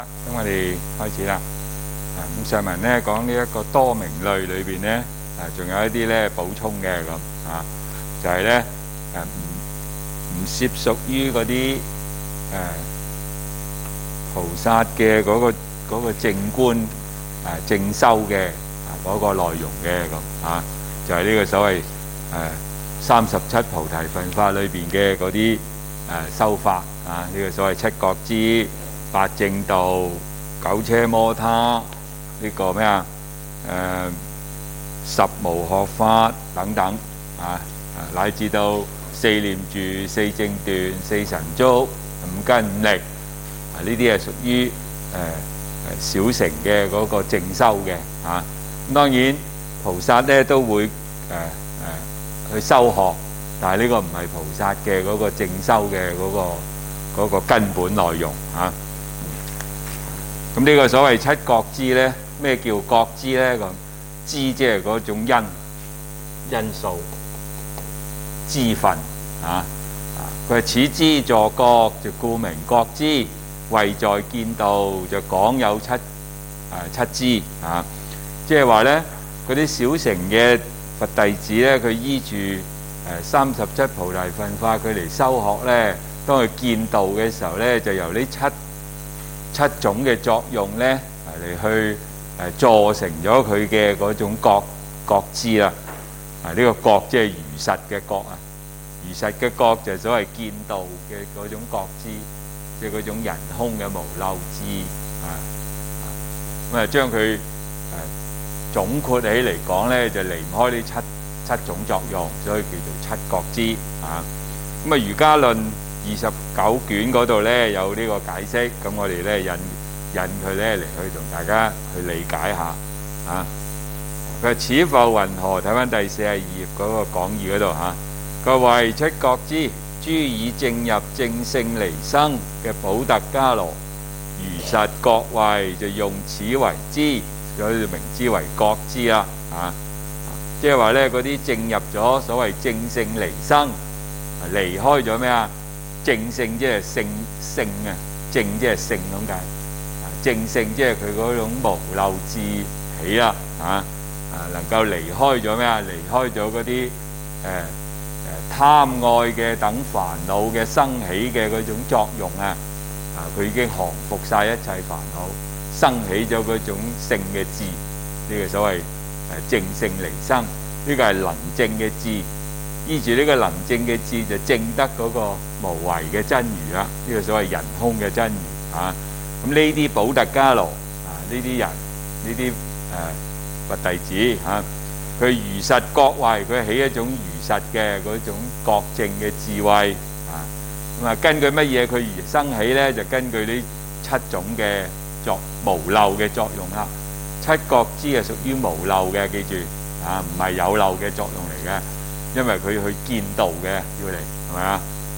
咁我哋開始啦。咁上文咧講呢一個多名類裏邊咧，仲有一啲咧補充嘅咁就係咧唔涉屬於嗰啲菩薩嘅嗰個正觀正修嘅嗰個內容嘅咁就係呢個所謂37菩提分法裏邊嘅嗰啲修法呢個所謂七覺支、八正道、九車摩他呢個咩十無學法等等乃至到四念住、四正斷、四神足、五根五力呢啲係屬於小乘嘅嗰個正修嘅咁當然菩薩咧都會去修學，但係呢個唔係菩薩嘅嗰個正修嘅嗰個根本內容咁呢個所謂七覺支咧，咩叫覺支咧？咁支即係嗰種因素支分佢係此支助覺，就故名覺支。謂在見道就講有七支即係話咧嗰啲小乘嘅佛弟子咧，佢依住37菩提分法佢嚟修學咧，當佢見道嘅時候咧，就由呢七種嘅作用咧嚟去助成咗佢嘅嗰種覺支啦。呢個覺即係如實嘅覺如實嘅覺就係所謂見道嘅嗰種覺支，即係嗰種人空嘅無漏支咁將佢總括起嚟講咧，就離唔開呢七種作用，所以叫做七覺支咁瑜伽論29卷嗰度咧有呢個解釋，咁我哋咧引佢咧嚟去同大家去理解下佢話此復云何？睇翻第42頁嗰個講義嗰度佢話為七覺支，諸已證入正性離生嘅補特伽羅如實覺位，就用此為支，所以名之為覺支啦即係話咧嗰啲證入咗所謂正性離生，離開咗咩正性即係性正即係性咁解正性即係佢嗰種無漏支起啦能夠離開咗咩離開咗嗰啲貪愛嘅等煩惱嘅生起嘅嗰種作用佢已經降服晒一切煩惱，生起咗嗰種性嘅支，呢個所謂正性離生，呢個係能證嘅支。依住呢個能證嘅支就證得嗰個無為嘅真如啦，呢個所謂人空嘅真如咁呢啲補特伽羅呢啲人呢啲佛弟子佢如實覺位，佢起一種如實嘅嗰種覺證嘅智慧根據乜嘢佢而生起咧？就根據呢七種嘅無漏嘅作用啦。七覺支係屬於無漏嘅，記住唔係有漏嘅作用嚟嘅，因為佢去見道嘅要嚟係咪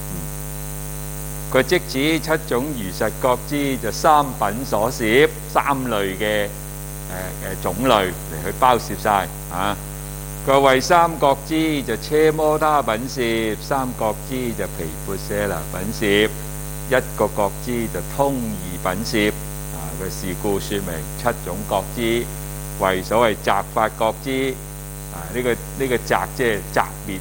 佢即指七種如實覺支就三品所攝，三類嘅種類嚟去包攝晒佢為三覺支就車摩他品攝，三覺支就毗缽舍那品攝，一個覺支就通二品攝佢是故說明七種覺支為所謂擇法覺支呢個擇即係擇滅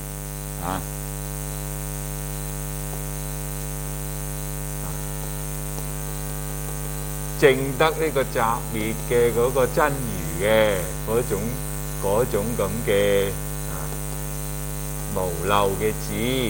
證得呢個擇滅嘅嗰個真如嘅嗰種咁嘅無漏嘅支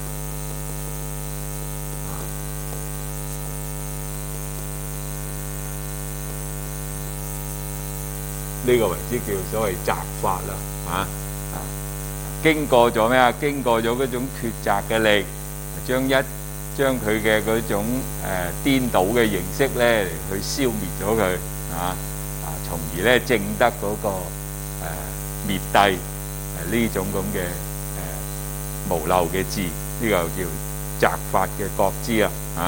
呢個為之叫所謂擇法啦經過咗咩經過咗嗰種抉擇嘅力，將佢嘅嗰種顛倒嘅形式咧嚟去消滅咗佢從而咧證得嗰個滅諦呢種咁嘅無漏嘅支，呢個叫擇法嘅覺支啦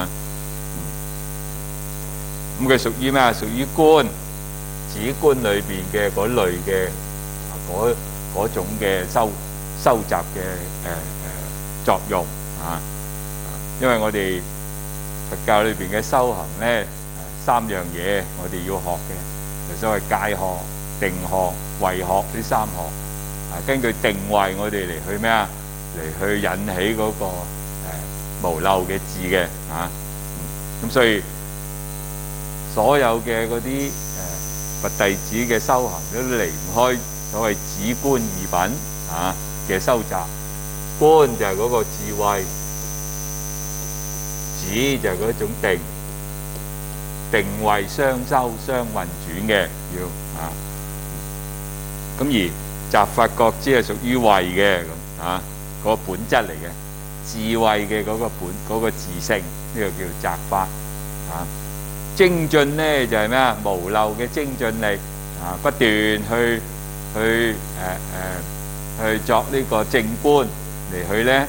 咁佢屬於咩屬於觀止觀裏邊嘅嗰類嘅嗰種嘅收集嘅作用因為我哋佛教裏邊嘅修行咧三樣嘢我哋要學嘅，就所謂戒學、定學、慧學呢三學。根據定慧我哋嚟去咩啊？嚟去引起嗰個無漏嘅智嘅咁所以所有嘅嗰啲佛弟子嘅修行都離唔開所謂止觀二品嘅修習。觀就係嗰個智慧，止就係嗰種定，定慧雙修相運轉嘅要咁而集法覺知係屬於慧嘅嗰個本質嚟嘅，智慧嘅嗰個嗰個自性，呢個叫集法精進呢就係咩啊？無漏嘅精進力不斷去作呢個正觀嚟去咧，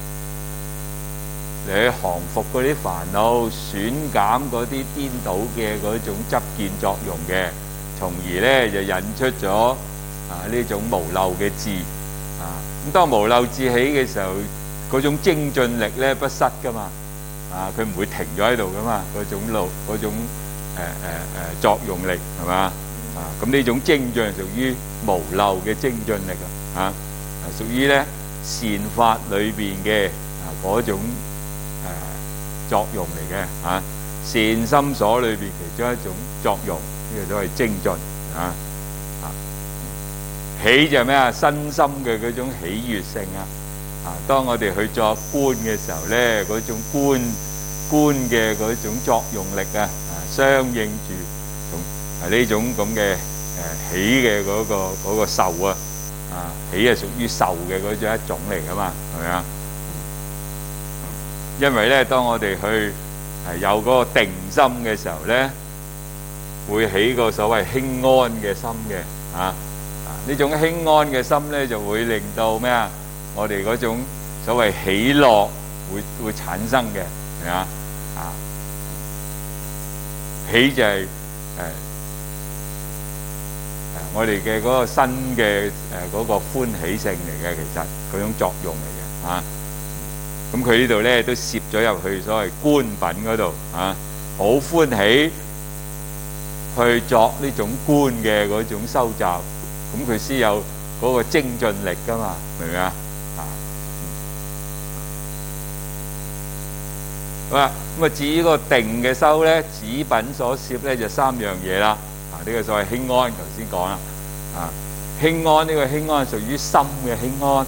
嚟去降服嗰啲煩惱，損減嗰啲顛倒嘅嗰種執見作用嘅，從而咧就引出咗呢種無漏嘅智咁當無漏智起嘅時候，嗰種精進力咧不失噶嘛佢唔會停咗喺度噶嘛，嗰種作用力係嘛咁呢種精進屬於無漏嘅精進力屬於咧善法裏邊嘅嗰種作用嚟嘅善心所裏邊其中一種作用，呢個都係精進喜就係咩啊？身心嘅嗰種喜悅性當我哋去作觀嘅時候咧，嗰種觀嘅嗰種作用力相應住同呢種咁嘅喜嘅嗰個受喜係屬於受嘅嗰種一種嚟噶嘛，係咪啊？因為咧，當我哋去有嗰個定心嘅時候咧，會起個所謂輕安嘅心嘅呢種輕安嘅心咧，就會令到咩啊？我哋嗰種所謂喜樂會產生嘅，係咪啊？喜就係我哋嘅嗰個新嘅嗰個歡喜性嚟嘅，其實嗰種作用嚟嘅咁佢呢度咧都攝咗入去所謂觀品嗰度好歡喜去作呢種觀嘅嗰種修習，咁佢先有嗰個精進力噶嘛，明唔明啊？好啦，咁至於個定嘅修咧，止品所攝咧就三樣嘢啦。呢個所謂輕安，頭先講啦。輕安呢個輕安屬於心嘅輕安。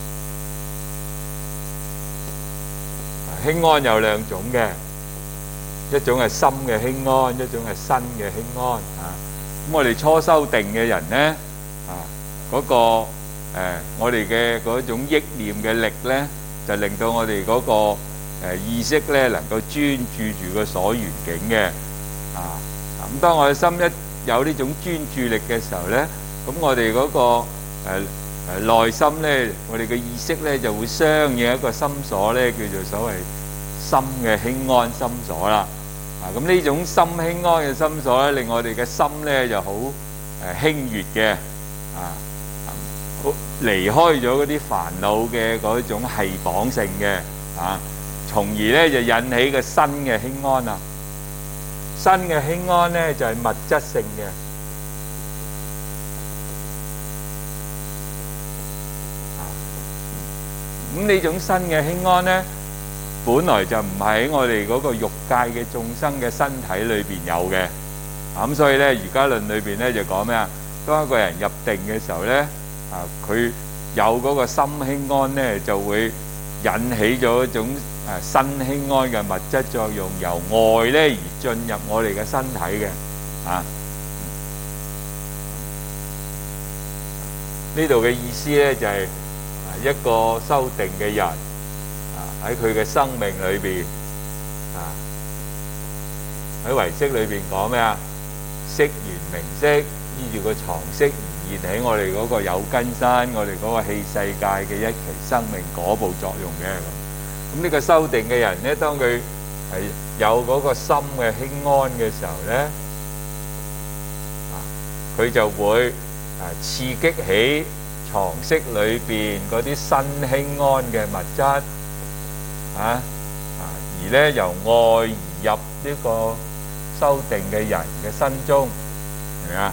輕安有兩種嘅，一種係心嘅輕安，一種係身嘅輕安。咁我哋初修定嘅人咧，嗰個我哋嘅嗰種憶念嘅力咧，就令到我哋嗰個意識咧能夠專注住個所緣境嘅。咁當我哋心一有呢種專注力嘅時候咧，咁我哋嗰個內心咧，我哋嘅意識咧就會相應一個心所咧，叫做所謂心嘅輕安心所啦。咁呢種心輕安嘅心所咧，令我哋嘅心咧就好輕悅嘅，離開咗嗰啲煩惱嘅嗰種繫綁性嘅，從而咧就引起個身嘅輕安啦。身嘅輕安咧就係物質性嘅。咁呢種身嘅輕安咧，本來就唔係喺我哋嗰個欲界嘅眾生嘅身體裏邊有嘅。咁所以咧，瑜伽論裏邊咧就講咩啊？當一個人入定嘅時候咧，佢有嗰個心輕安咧，就會引起咗一種身輕安嘅物質作用，由外咧而進入我哋嘅身體嘅。呢度嘅意思咧就係一個修定嘅人喺佢嘅生命裏邊喺唯識裏邊講咩啊？識緣名色，依住個常識而現起我哋嗰個有根身，我哋嗰個器世界嘅一期生命嗰部作用嘅。咁呢個修定嘅人咧，當佢係有嗰個心嘅輕安嘅時候咧，佢就會刺激起常識裏邊嗰啲身輕安嘅物質而咧由外而入呢個修定嘅人嘅身中，明唔明啊？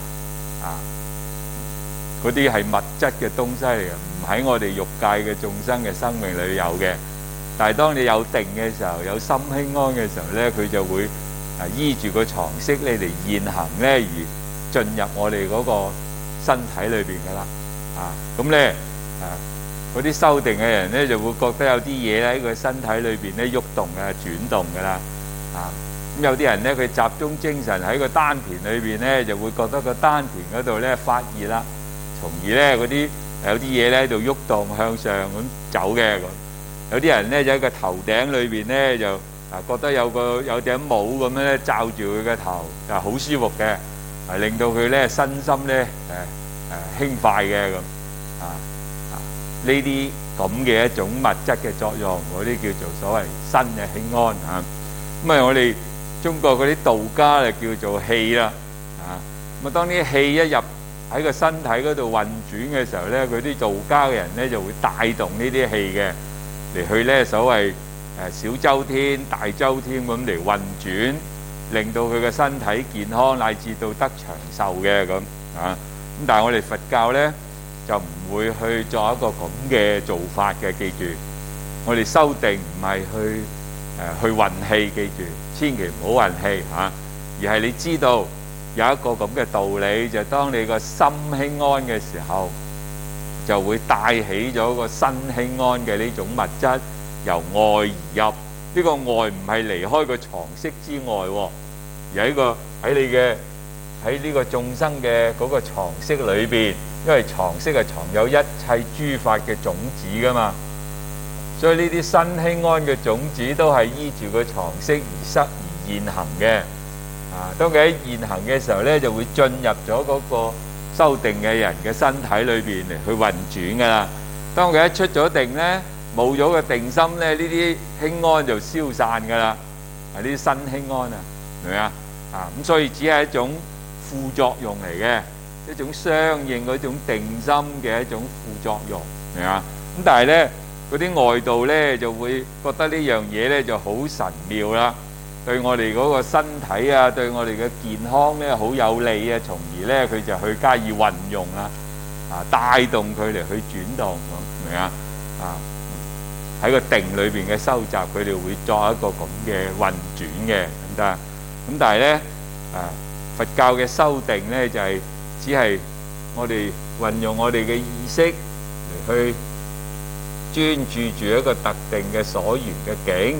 嗰啲係物質嘅東西嚟嘅，唔喺我哋欲界嘅眾生嘅生命裏有嘅。但係當你有定嘅時候，有心輕安嘅時候咧，佢就會依住個常識咧嚟現行咧，而進入我哋嗰個身體裏邊噶啦。咁咧嗰啲修定嘅人咧就會覺得有啲嘢喺佢身體裏邊咧喐動啊、轉動噶啦。咁有啲人咧佢集中精神喺個丹田裏邊咧，就會覺得個丹田嗰度咧發熱啦，從而咧嗰啲有啲嘢咧喺度喐動向上咁走嘅。有啲人咧就喺個頭頂裏邊咧就覺得有頂帽咁樣咧罩住佢嘅頭，就好舒服嘅，令到佢咧身心咧輕快嘅咁。呢啲咁嘅一種物質嘅作用，嗰啲叫做所謂身嘅輕安啊。咁我哋中國嗰啲道家就叫做氣啦。咁當啲氣一入喺個身體嗰度運轉嘅時候咧，佢啲道家嘅人咧就會帶動呢啲氣嘅嚟去咧所謂小周天、大周天咁嚟運轉，令到佢嘅身體健康，乃至到得長壽嘅咁。咁但係我哋佛教咧就唔會去做一個咁嘅做法嘅，記住，我哋修定唔係去運氣，記住，千祈唔好運氣而係你知道有一個咁嘅道理，就係當你個心輕安嘅時候，就會帶起咗個身輕安嘅呢種物質由外而入。呢個外唔係離開個常識之外，而喺呢個眾生嘅嗰個常識裏邊，因為常識係藏有一切諸法嘅種子噶嘛，所以呢啲身輕安嘅種子都係依住個常識而現行嘅。當佢喺現行嘅時候咧，就會進入咗嗰個修定嘅人嘅身體裏邊嚟去運轉噶啦。當佢一出咗定咧，冇咗個定心咧，呢啲輕安就消散噶啦。呢啲身輕安明唔明啊？咁所以只係一種副作用嚟嘅，一種相應嗰種定心嘅一種副作用，明啊？咁但係咧，嗰啲外道咧就會覺得呢樣嘢咧就好神妙啦，對我哋嗰個身體啊，對我哋嘅健康咧好有利啊，從而咧佢就去加以運用啦，帶動佢嚟去轉動，明啊？喺個定裏邊嘅收集，佢哋會作一個咁嘅運轉嘅，咁得。咁但係咧，佛教嘅修定咧就係只係我哋運用我哋嘅意識嚟去專注住一個特定嘅所緣嘅境。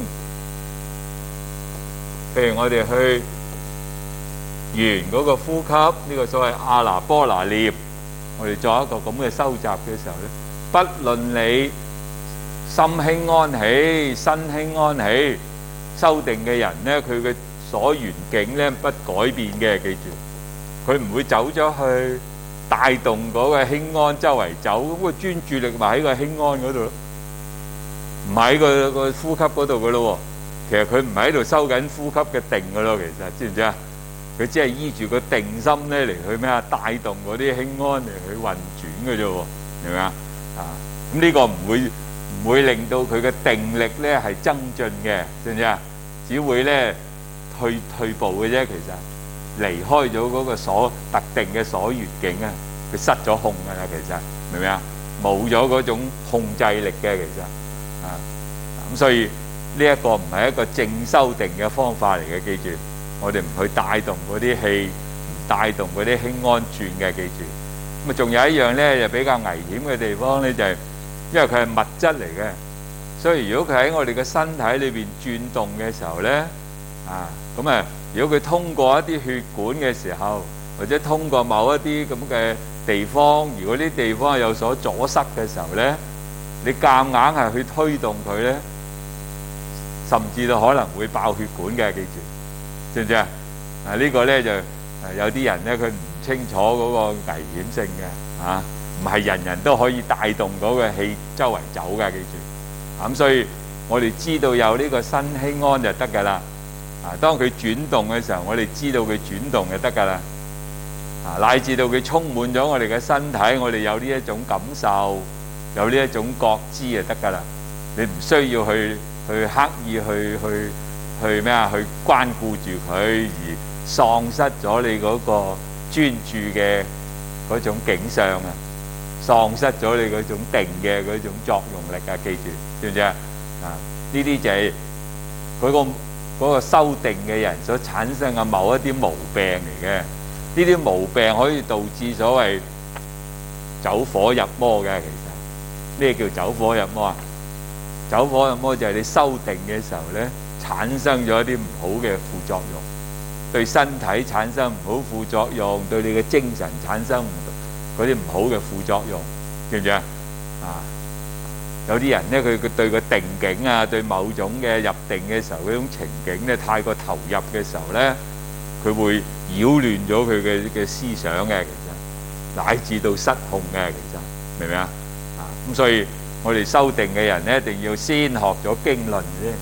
譬如我哋去緣嗰個呼吸，呢個所謂阿那波那念，我哋作一個咁嘅收集嘅時候咧，不論你心輕安喜、身輕安喜，修定嘅人咧，佢嘅所緣境咧不改變嘅，記住，佢唔會走咗去帶動嗰個輕安周圍走，咁個專注力咪喺個輕安嗰度咯，唔喺個呼吸嗰度噶咯。其實佢唔係喺度收緊呼吸嘅定噶咯，其實知唔知啊？佢只係依住個定心咧嚟去咩啊？帶動嗰啲輕安嚟去運轉嘅啫，明唔明啊？咁呢個唔會令到佢嘅定力咧係增進嘅，知唔知啊？只會咧退步嘅啫。其實離開咗嗰個特定嘅所緣境啊，佢失咗控噶啦。其實明唔明啊？冇咗嗰種控制力嘅，其實咁所以呢一個唔係一個正修定嘅方法嚟嘅，記住，我哋唔去帶動嗰啲氣，唔帶動嗰啲輕安轉嘅，記住。咁啊，仲有一樣咧，就比較危險嘅地方咧，就係因為佢係物質嚟嘅，所以如果佢喺我哋嘅身體裏邊轉動嘅時候咧，如果佢通過一啲血管嘅時候，或者通過某一啲咁嘅地方，如果啲地方係有所阻塞嘅時候咧，你夾硬係去推動佢咧，甚至到可能會爆血管嘅，記住，知唔知啊？呢個咧就有啲人咧佢唔清楚嗰個危險性嘅，唔係人人都可以帶動嗰個氣周圍走嘅，記住。咁所以我哋知道有呢個身輕安就得㗎啦。當佢轉動嘅時候，我哋知道佢轉動就得㗎啦。乃至到佢充滿咗我哋嘅身體，我哋有呢一種感受，有呢一種覺知就得㗎啦。你唔需要去刻意去關顧住佢，而喪失咗你嗰個專注嘅嗰種景象啊，喪失咗你嗰種定嘅嗰種作用力啊！記住，知唔知啊？呢啲就係嗰個修定嘅人所產生嘅某一啲毛病嚟嘅。呢啲毛病可以導致所謂走火入魔嘅。其實咩叫走火入魔啊？走火入魔就係你修定嘅時候咧，產生咗一啲唔好嘅副作用，對身體產生唔好副作用，對你嘅精神產生嗰啲唔好嘅副作用，知唔知啊？有啲人咧，佢對個定境啊，對某種嘅入定嘅時候嗰種情景咧，太過投入嘅時候咧，佢會擾亂咗佢嘅思想嘅，其實乃至到失控嘅，其實明唔明啊？咁所以我哋修定嘅人咧，一定要先學咗經論先，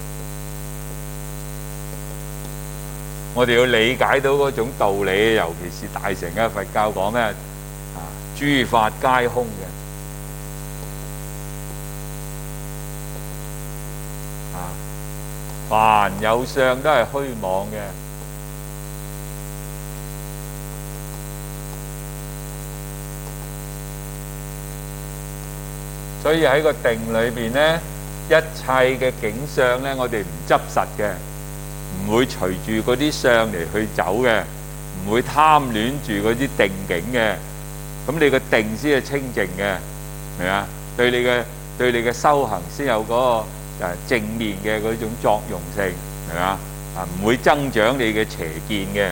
我哋要理解到嗰種道理，尤其是大乘嘅佛教講咩諸法皆空嘅。凡有相都係虛妄嘅，所以喺個定裏邊呢，一切嘅景象呢，我哋唔執實嘅，唔會隨住嗰啲相嚟去走嘅，唔會貪戀住嗰啲定境嘅，咁你個定先係清淨嘅，明啊？對你嘅修行先有嗰個正面嘅嗰種作用性，係嘛？唔會增長你嘅邪見嘅。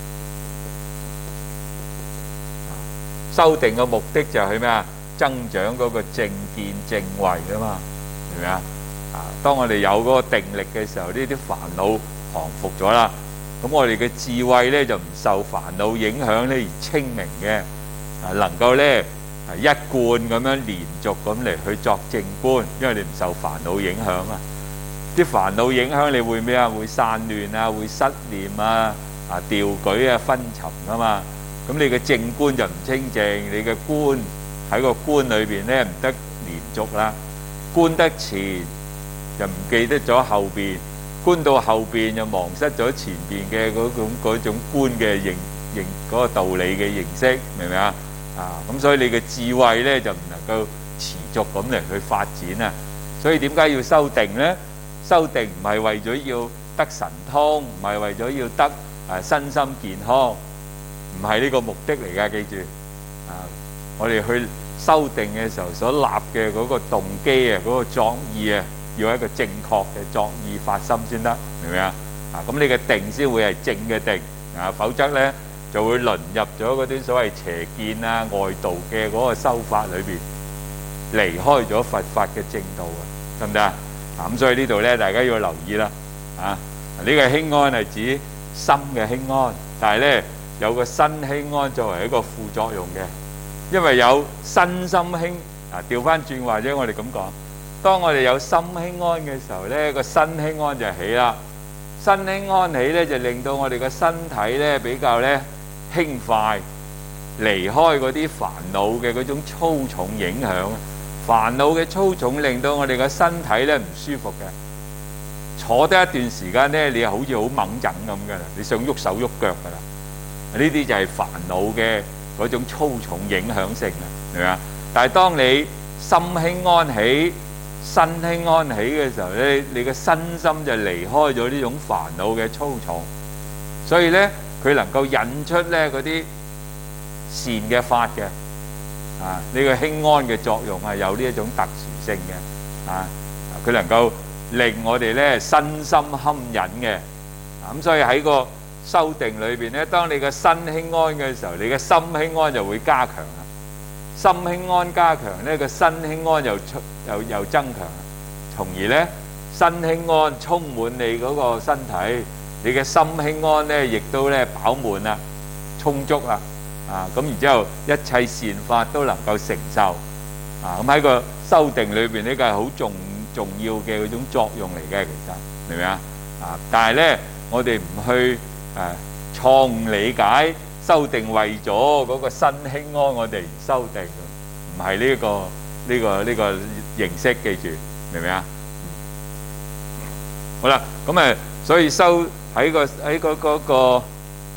修定嘅目的就係咩啊？增長嗰個正見正慧啊嘛，係咪啊？當我哋有嗰個定力嘅時候，呢啲煩惱降服咗啦，咁我哋嘅智慧咧就唔受煩惱影響咧而清明嘅，能夠咧一貫咁樣連續咁嚟去作正觀，因為你唔受煩惱影響啊。啲煩惱影響你會咩啊？會散亂啊，會失念啊，掉舉啊，昏沉啊嘛。咁你嘅正觀就唔清淨，你嘅觀喺個觀裏邊咧唔得連續啦。觀得前就唔記得咗後邊，觀到後邊就忘失咗前邊嘅嗰種觀嘅認嗰個道理嘅認識，明唔明啊？咁所以你嘅智慧咧就唔能夠持續咁嚟去發展啊。所以點解要修定咧？修定唔係為咗要得神通，唔係為咗要得身心健康，唔係呢個目的嚟㗎。記住我哋去修定嘅時候所立嘅嗰個動機啊，嗰個作意啊，要一個正確嘅作意發心先得，明唔明啊？咁你嘅定先會係正嘅定否則咧就會淪入咗嗰啲所謂邪見啊、外道嘅嗰個修法裏邊，離開咗佛法嘅正道啊，得唔得啊？咁所以呢度咧，大家要留意啦。呢個輕安係指心嘅輕安，但係咧有個身輕安作為一個副作用嘅，因為有身心輕調翻轉或者我哋咁講，當我哋有心輕安嘅時候咧，個身輕安就起啦。身輕安起咧，就令到我哋個身體咧比較咧輕快，離開嗰啲煩惱嘅嗰種粗重影響。煩惱嘅粗重令到我哋個身體咧唔舒服嘅，坐得一段時間咧，你好似好猛震咁嘅啦，你想喐手喐腳噶啦。呢啲就係煩惱嘅嗰種粗重影響性啦，明唔明啊？但係當你心輕安起、身輕安起嘅時候咧，你嘅身心就離開咗呢種煩惱嘅粗重，所以咧佢能夠引出咧嗰啲善嘅法嘅。呢個輕安嘅作用係有呢一種特殊性嘅，佢能夠令我哋咧身心堪忍嘅，咁所以喺個修定裏邊咧，當你嘅身輕安嘅時候，你嘅心輕安就會加強啦。心輕安加強咧，個身輕安又增強，從而咧身輕安充滿你嗰個身體，你嘅心輕安咧亦都咧飽滿啦，充足啦。咁然之後一切善法都能夠承受，咁喺個修定裏邊呢個係好重要嘅嗰種作用嚟嘅，其實明唔明啊？但係咧我哋唔去錯誤理解修定為咗嗰個身輕安，我哋而修定，唔係呢個形式，記住明唔明啊？好啦，咁所以修喺嗰個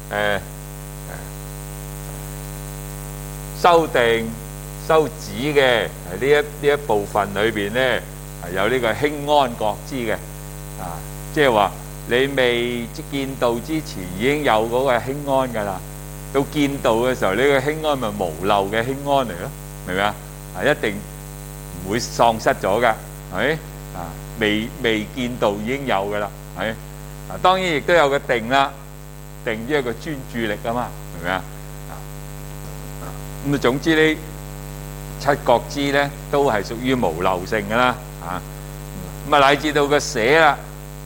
誒修定修止嘅呢一部分裏邊咧，係有呢個輕安覺知嘅即係話你未見道之前已經有嗰個輕安㗎啦。到見道嘅時候，呢個輕安咪無漏嘅輕安嚟咯，明唔明啊？一定唔會喪失咗㗎，係咪？未見道已經有㗎啦，係。當然亦都有個定啦，定即係個專注力啊嘛，明唔明啊？咁總之呢七覺支咧都係屬於無漏性㗎啦，咁乃至到個捨啦，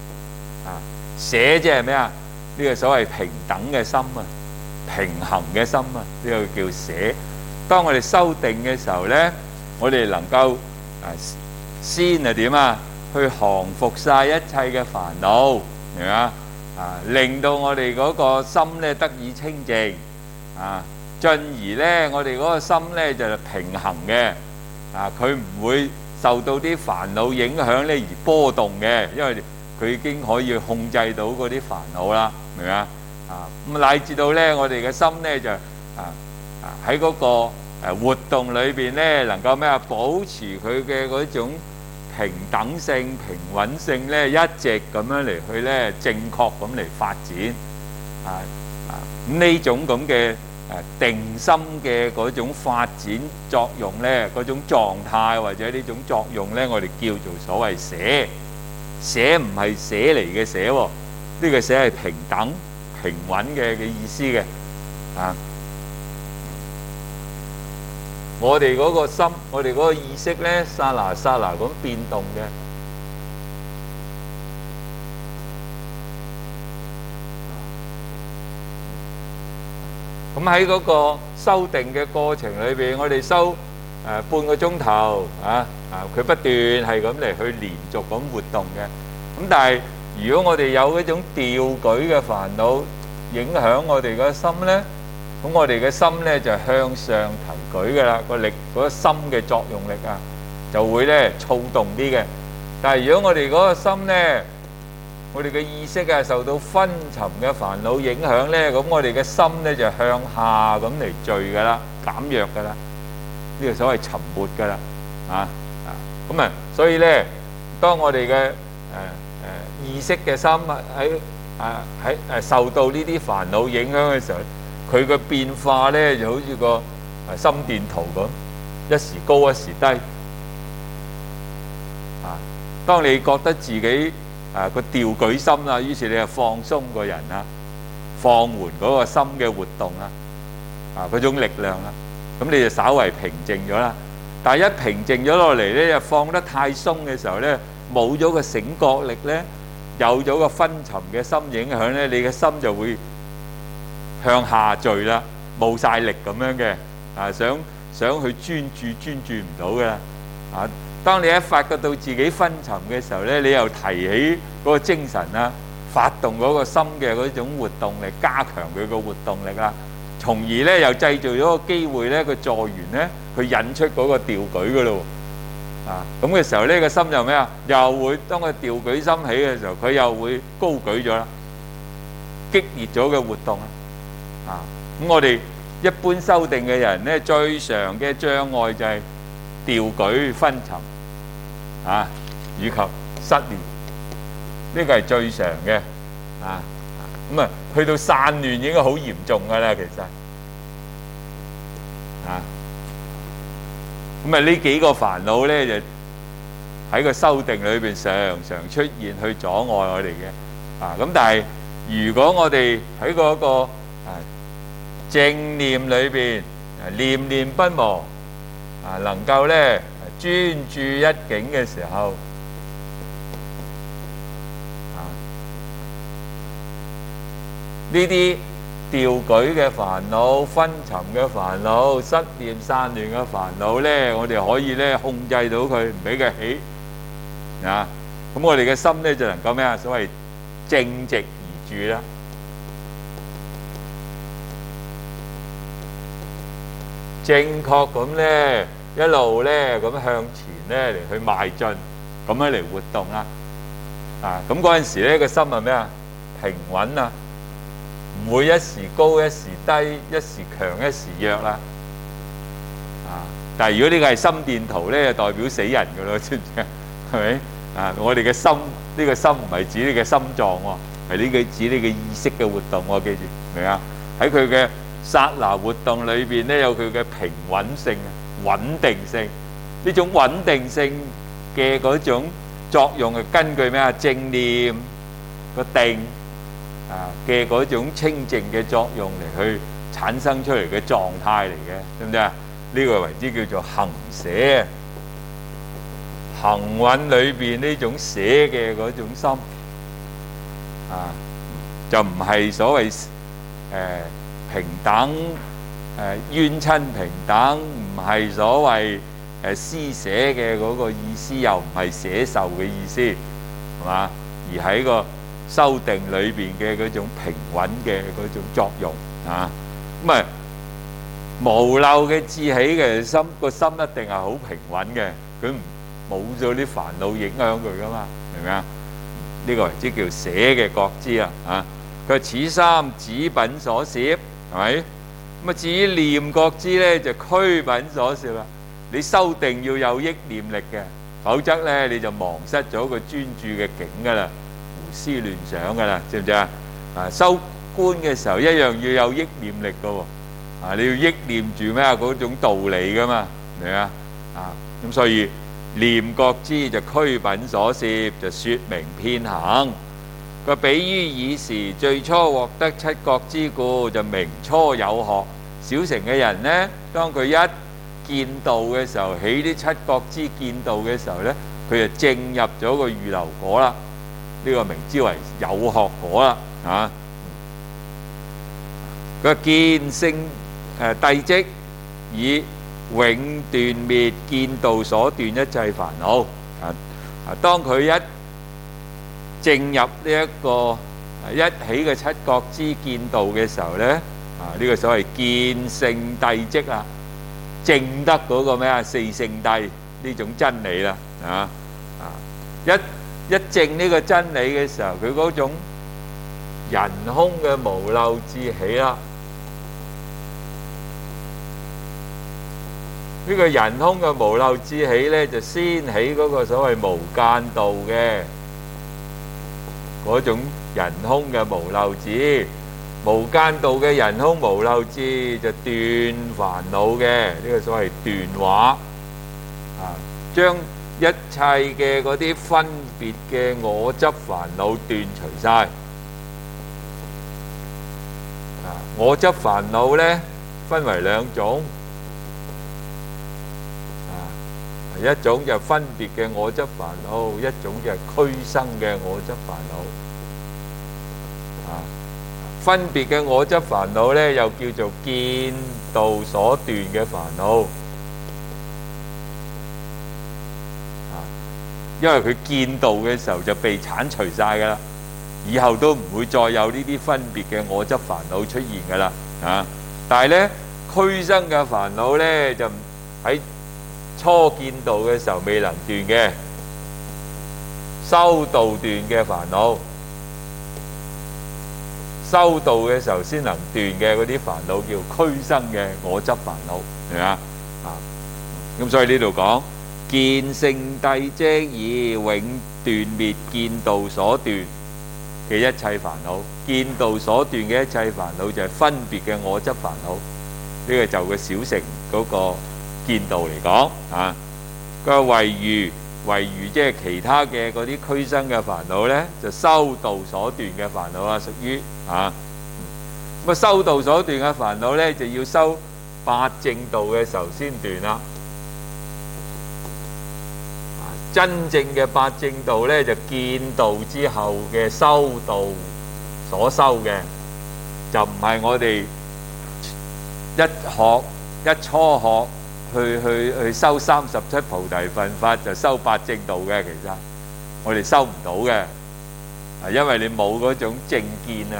捨即係咩啊？呢個所謂平等嘅心啊，平衡嘅心啊，呢個叫捨。當我哋修定嘅時候咧，我哋能夠先係點啊？去降服晒一切嘅煩惱，明唔明啊？令到我哋嗰個心咧得以清淨進而咧我哋嗰個心咧就係平衡嘅佢唔會受到啲煩惱影響咧而波動嘅，因為佢已經可以控制到嗰啲煩惱啦，明唔明啊？咁乃至到咧我哋嘅心咧就喺嗰個活動裏邊咧能夠咩啊？保持佢嘅嗰種平等性、平穩性咧，一直咁樣嚟去咧正確咁嚟發展咁呢種咁嘅定心嘅嗰種發展作用咧，嗰種狀態或者呢種作用咧，我哋叫做所謂捨。捨唔係捨嚟嘅捨喎，呢個捨係平等、平穩嘅意思嘅我哋嗰個心，我哋嗰個意識咧，剎那剎那咁變動嘅。咁喺嗰個修定嘅過程裏邊，我哋修半個鐘頭佢不斷係咁嚟去連續咁活動嘅。咁但係如果我哋有嗰種掉舉嘅煩惱影響我哋個心咧，咁我哋嘅心咧就向上提舉嘅啦，個力嗰個心嘅作用力就會咧躁動啲嘅。但係如果我哋嗰個心咧，我哋嘅意識受到昏沉嘅煩惱影響咧，咁我哋嘅心咧就向下咁嚟聚噶啦，減弱噶啦，呢個所謂沉沒噶啦咁所以咧，當我哋嘅意識嘅心喺受到呢啲煩惱影響嘅時候，佢嘅變化咧就好似個心電圖咁，一時高一時低當你覺得自己個掉舉心啦，於是你就放鬆個人放緩嗰個心嘅活動嗰種力量咁你就稍為平靜咗啦。但係一平靜咗落嚟咧，就放得太鬆嘅時候咧，冇咗個醒覺力咧，有咗個昏沉嘅心影響咧，你嘅心就會向下墜啦，冇晒力咁樣嘅想去專注唔到嘅當你一發覺到自己昏沉嘅時候咧，你又提起嗰個精神發動嗰個心嘅嗰種活動力，加強佢個活動力從而咧又製造咗個機會咧，個助緣咧去引出嗰個掉舉噶咯咁嘅時候呢個心就咩啊？又會當佢掉舉心起嘅時候，佢又會高舉咗啦，激烈咗嘅活動咁我哋一般修定嘅人咧，最常嘅障礙就係掉舉昏沉以及失念，呢個係最常嘅咁去到散亂已經好嚴重噶啦，其實咁呢幾個煩惱咧就喺個修定裏邊常常出現，去阻礙我哋嘅咁但係如果我哋喺嗰個正念裏邊念念不忘能夠咧專注一境嘅時候呢啲掉舉嘅煩惱、昏沉嘅煩惱、失念散亂嘅煩惱咧，我哋可以咧控制到佢，唔俾佢起咁我哋嘅心咧就能夠咩啊？所謂正直而住啦，正確咁咧一路咧咁向前咧嚟去邁進，咁樣嚟活動啦咁嗰陣時咧個心係咩啊？平穩唔會一時高一時低，一時強一時弱啦。但係如果呢個係心電圖咧，就代表死人㗎咯，知唔知啊？係咪？我哋嘅心，呢個心唔係指你嘅心臟喎，係呢個指你嘅意識嘅活動喎，記住明啊？喺佢嘅剎那活動裏邊咧，有佢嘅平穩性、穩定性。呢種穩定性嘅嗰種作用係根據咩啊？正念個定嘅嗰種清靜嘅作用嚟去產生出嚟嘅狀態嚟嘅，知唔知啊？呢個為之叫做行捨，行穩裏邊呢種捨嘅嗰種心就唔係所謂平等冤親平等，唔係所謂施捨嘅嗰個意思，又唔係捨受嘅意思，係嘛？而喺個修定裏邊嘅嗰種平穩嘅嗰種作用咁啊，無漏嘅志起嘅心，個心一定係好平穩嘅，佢冇咗啲煩惱影響佢噶嘛，明唔明啊？呢個為之叫捨嘅覺知啊！佢話此三止品所攝，係咪？咁啊，至於念覺知咧，就俱品所攝啦。你修定要有憶念力嘅，否則咧你就忘失咗個專注嘅境噶啦，胡思亂想噶啦，知唔知啊？修觀嘅時候一樣要有憶念力噶喎，你要憶念住咩啊？嗰種道理噶嘛，明啊？咁所以念覺知就俱品所攝，就説明遍行。個比於爾時最初獲得七覺之故，就名初有學。小乘嘅人呢，當佢一見道嘅時候，起啲七覺之見道嘅時候呢，佢就證入咗個預流果啦。呢個名之為有學果啦。個見性諦即以永斷滅見道所斷一切煩惱。當佢一證入呢一個一起嘅七覺之見道嘅時候呢，呢個所謂見性諦即啦，證得嗰個咩啊？四聖諦呢種真理啦，一證呢個真理嘅時候，佢嗰種人空嘅無漏智起啦。呢個人空嘅無漏智起呢，就先起嗰個所謂無間道嘅嗰種人空嘅無漏智。無間道嘅人空無漏智就斷煩惱嘅，呢個所謂斷話將一切嘅嗰啲分別嘅我執煩惱斷除晒。我執煩惱呢，分為兩種，一種就分別嘅我執煩惱，一種就係俱生嘅我執煩惱。分別嘅我執煩惱呢，又叫做見道所斷嘅煩惱。因為佢見道嘅時候就被剷除晒噶啦，以後都唔會再有呢啲分別嘅我執煩惱出現噶啦。但係呢，俱生嘅煩惱呢，就喺初見道嘅時候未能斷嘅，修道斷嘅煩惱。修道嘅時候先能斷嘅嗰啲煩惱叫俱生嘅我執煩惱，係咪啊？咁所以呢度講見性諦即以永斷滅見道所斷嘅一切煩惱，見道所斷嘅一切煩惱就係分別嘅我執煩惱。呢個就個小乘嗰個見道嚟講佢話唯餘即係其他嘅嗰啲俱生嘅煩惱呢，就修道所斷嘅煩惱啦，屬於咁修道所斷嘅煩惱呢，就要修八正道嘅時候先斷啦。真正嘅八正道呢，就見道之後嘅修道所修嘅，就唔係我哋一初學去修37菩提分法就修八正道嘅，其實我哋修唔到嘅，因為你冇嗰種正見啊。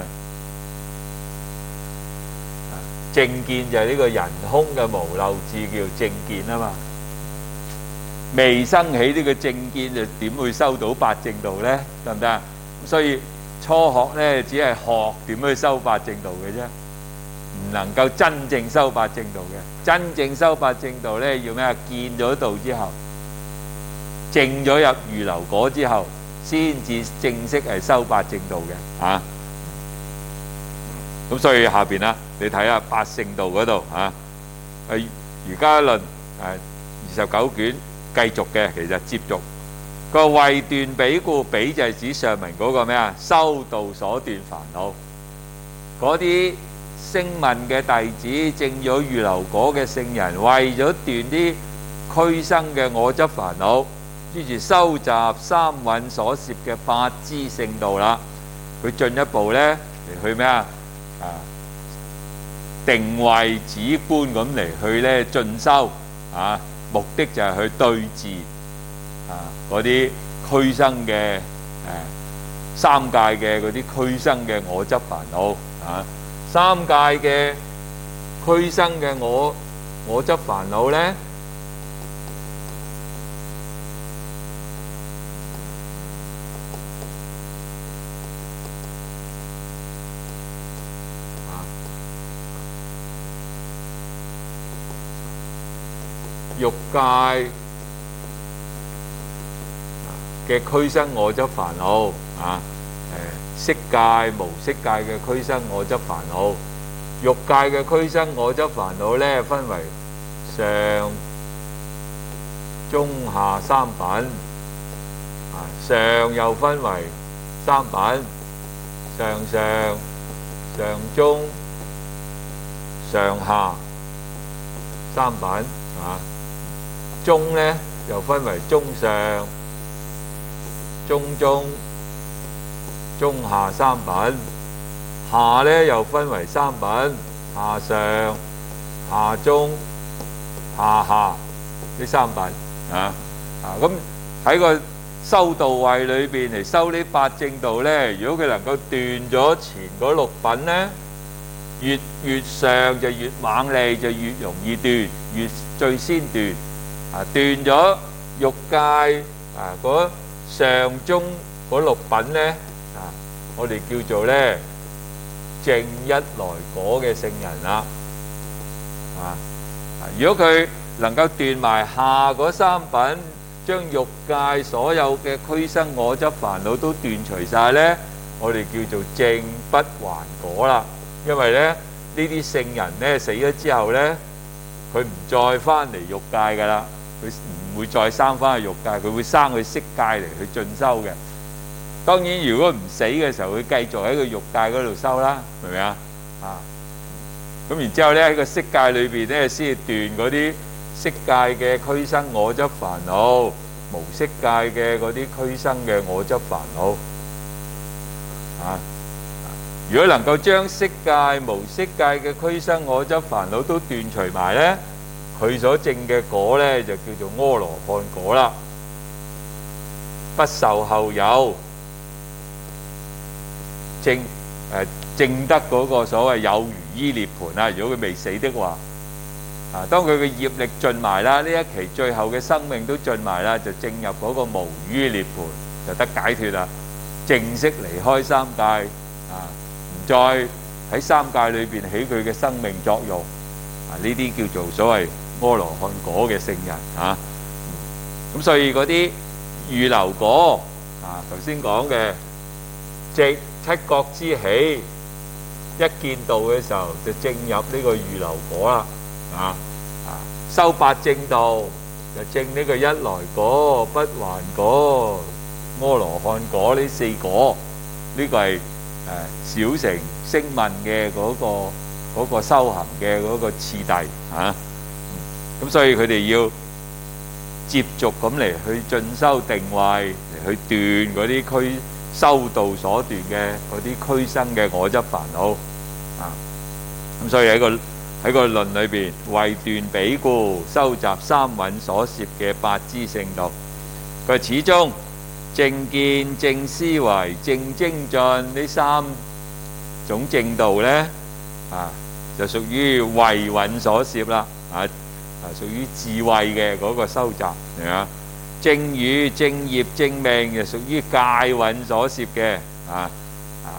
正見就係呢個人空嘅無漏智叫正見啊嘛，未生起呢個正見就點會修到八正道呢？得唔得啊？所以初學咧，只係學點去修八正道嘅啫，唔能夠真正修八正道嘅。真正修八正道咧，要咩啊？見咗道之後，證咗入預流果之後，先至正式係修八正道嘅啊。咁所以下邊啦，你睇下八聖道嗰度啊，瑜伽論29卷繼續嘅，其實接續個為斷彼故，彼就係指上文嗰個咩啊？修道所斷煩惱，嗰啲聲聞嘅弟子，證咗預流果嘅聖人，為咗斷啲俱生嘅我執煩惱，於是收集三蘊所攝嘅八支聖道啦。佢進一步咧嚟去咩啊？定慧止觀咁嚟去咧進修啊，目的就係去對治嗰啲俱生嘅三界嘅嗰啲俱生嘅我執煩惱啊。三界嘅俱生嘅我執煩惱咧，欲界嘅俱生我執煩惱啊，色界無色界嘅俱生我執煩惱，欲界嘅俱生我執煩惱咧，分為上中下三品啊。上又分為三品，上中上下三品啊。中咧又分為中上、中下三品，下咧又分為三品，下上、下中、下呢三品啊。咁喺個修道位裏邊嚟修呢八正道咧，如果佢能夠斷咗前嗰六品咧，越上就越猛利，就越容易斷，最先斷。斷咗欲界嗰上中嗰六品咧，我哋叫做咧正一來果嘅聖人啦。如果佢能夠斷埋下嗰三品，將欲界所有嘅俱生我執煩惱都斷除晒咧，我哋叫做正不還果啦。因為咧呢啲聖人咧死咗之後咧，佢唔再翻嚟欲界噶啦。佢唔會再生翻去欲界，佢會生去色界嚟去進修嘅。當然，如果唔死嘅時候，佢繼續喺個欲界嗰度修啦，明唔明啊？咁然之後咧喺個色界裏邊咧，先至斷嗰啲色界嘅俱生我執煩惱，無色界嘅嗰啲俱生嘅我執煩惱。如果能夠將色界、無色界嘅俱生我執煩惱都斷除埋咧，佢所證嘅果咧就叫做阿羅漢果啦。不受後有證得嗰個所謂有餘依涅槃啊！如果佢未死的話，當佢嘅業力盡埋啦，呢一期最後嘅生命都盡埋啦，就證入嗰個無餘涅槃，就得解脫啦，正式離開三界唔再喺三界裏邊起佢嘅生命作用。呢啲叫做所謂阿羅漢果嘅聖人咁所以嗰啲預流果頭先講嘅七覺之起，一見道嘅時候就證入呢個預流果啦。修八正道就證呢個一來果、不還果、阿羅漢果呢四果。呢個係小乘聲聞嘅嗰個修行嘅嗰個次第咁所以佢哋要接續咁嚟去進修定慧，嚟去斷嗰啲修道所斷嘅嗰啲俱生嘅我執煩惱咁所以喺個論裏邊，為斷彼故，收集三蘊所攝嘅八支聖道。佢始終正見、正思維、正精進呢三種正道咧就屬於慧蘊所攝啦，屬於智慧嘅嗰個收集，係嘛？正語、正業、正命就屬於戒蘊所攝嘅，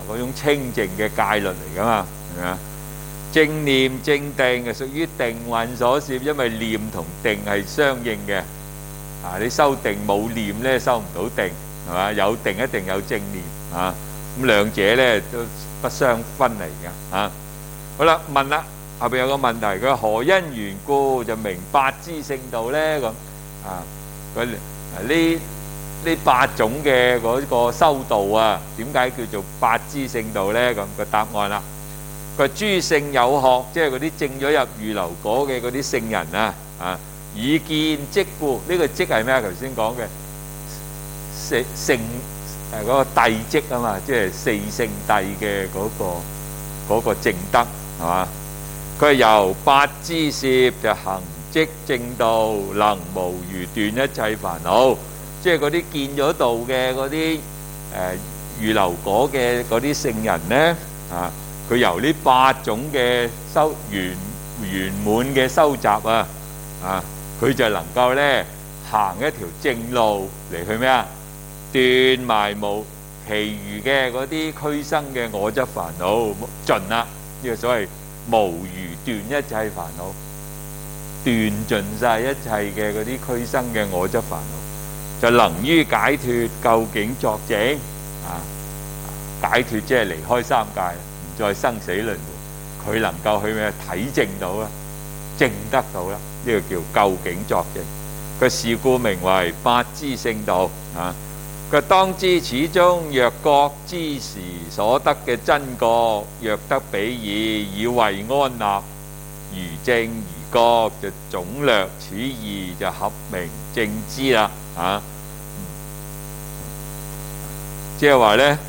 嗰種清淨嘅戒律嚟噶嘛，係咪啊？正念正定係屬於定運所攝，因為念同定係相應嘅。你修定冇念咧，收唔到定，係嘛？有定一定有正念啊。咁兩者咧都不相分離嘅啊。好啦，問啦，後邊有個問題，佢何因緣故就名八支聖道咧？咁啊，佢呢八種嘅嗰個修道啊，點解叫做八支聖道咧？咁個答案啦，佢諸聖有學，即係嗰啲證咗入預流果嘅嗰啲聖人啊，以見跡故，呢個跡係咩啊？頭先講嘅聖嗰個帝跡啊嘛，即係四聖帝嘅嗰個正德係嘛？佢係由八支攝就行跡正道，能無餘斷一切煩惱。即係嗰啲見咗道嘅嗰啲預流果嘅嗰啲聖人咧啊，佢由呢八種嘅圓滿嘅修習啊，佢就能夠咧行一條正路嚟去咩啊？斷埋無其餘嘅嗰啲俱生嘅我執煩惱盡啦，呢個所謂無餘斷一切煩惱，斷盡晒一切嘅嗰啲俱生嘅我執煩惱，就能於解脫究竟作證解脫即係離開三界，唔再生死輪迴，佢能夠去咩體證到啦，證得到啦，呢個叫究竟作證。佢是故名為八支聖道佢當知始終若覺知時所得嘅真覺，若得比擬，以為安立如正而覺，就總略此義就合名正知啦即係話咧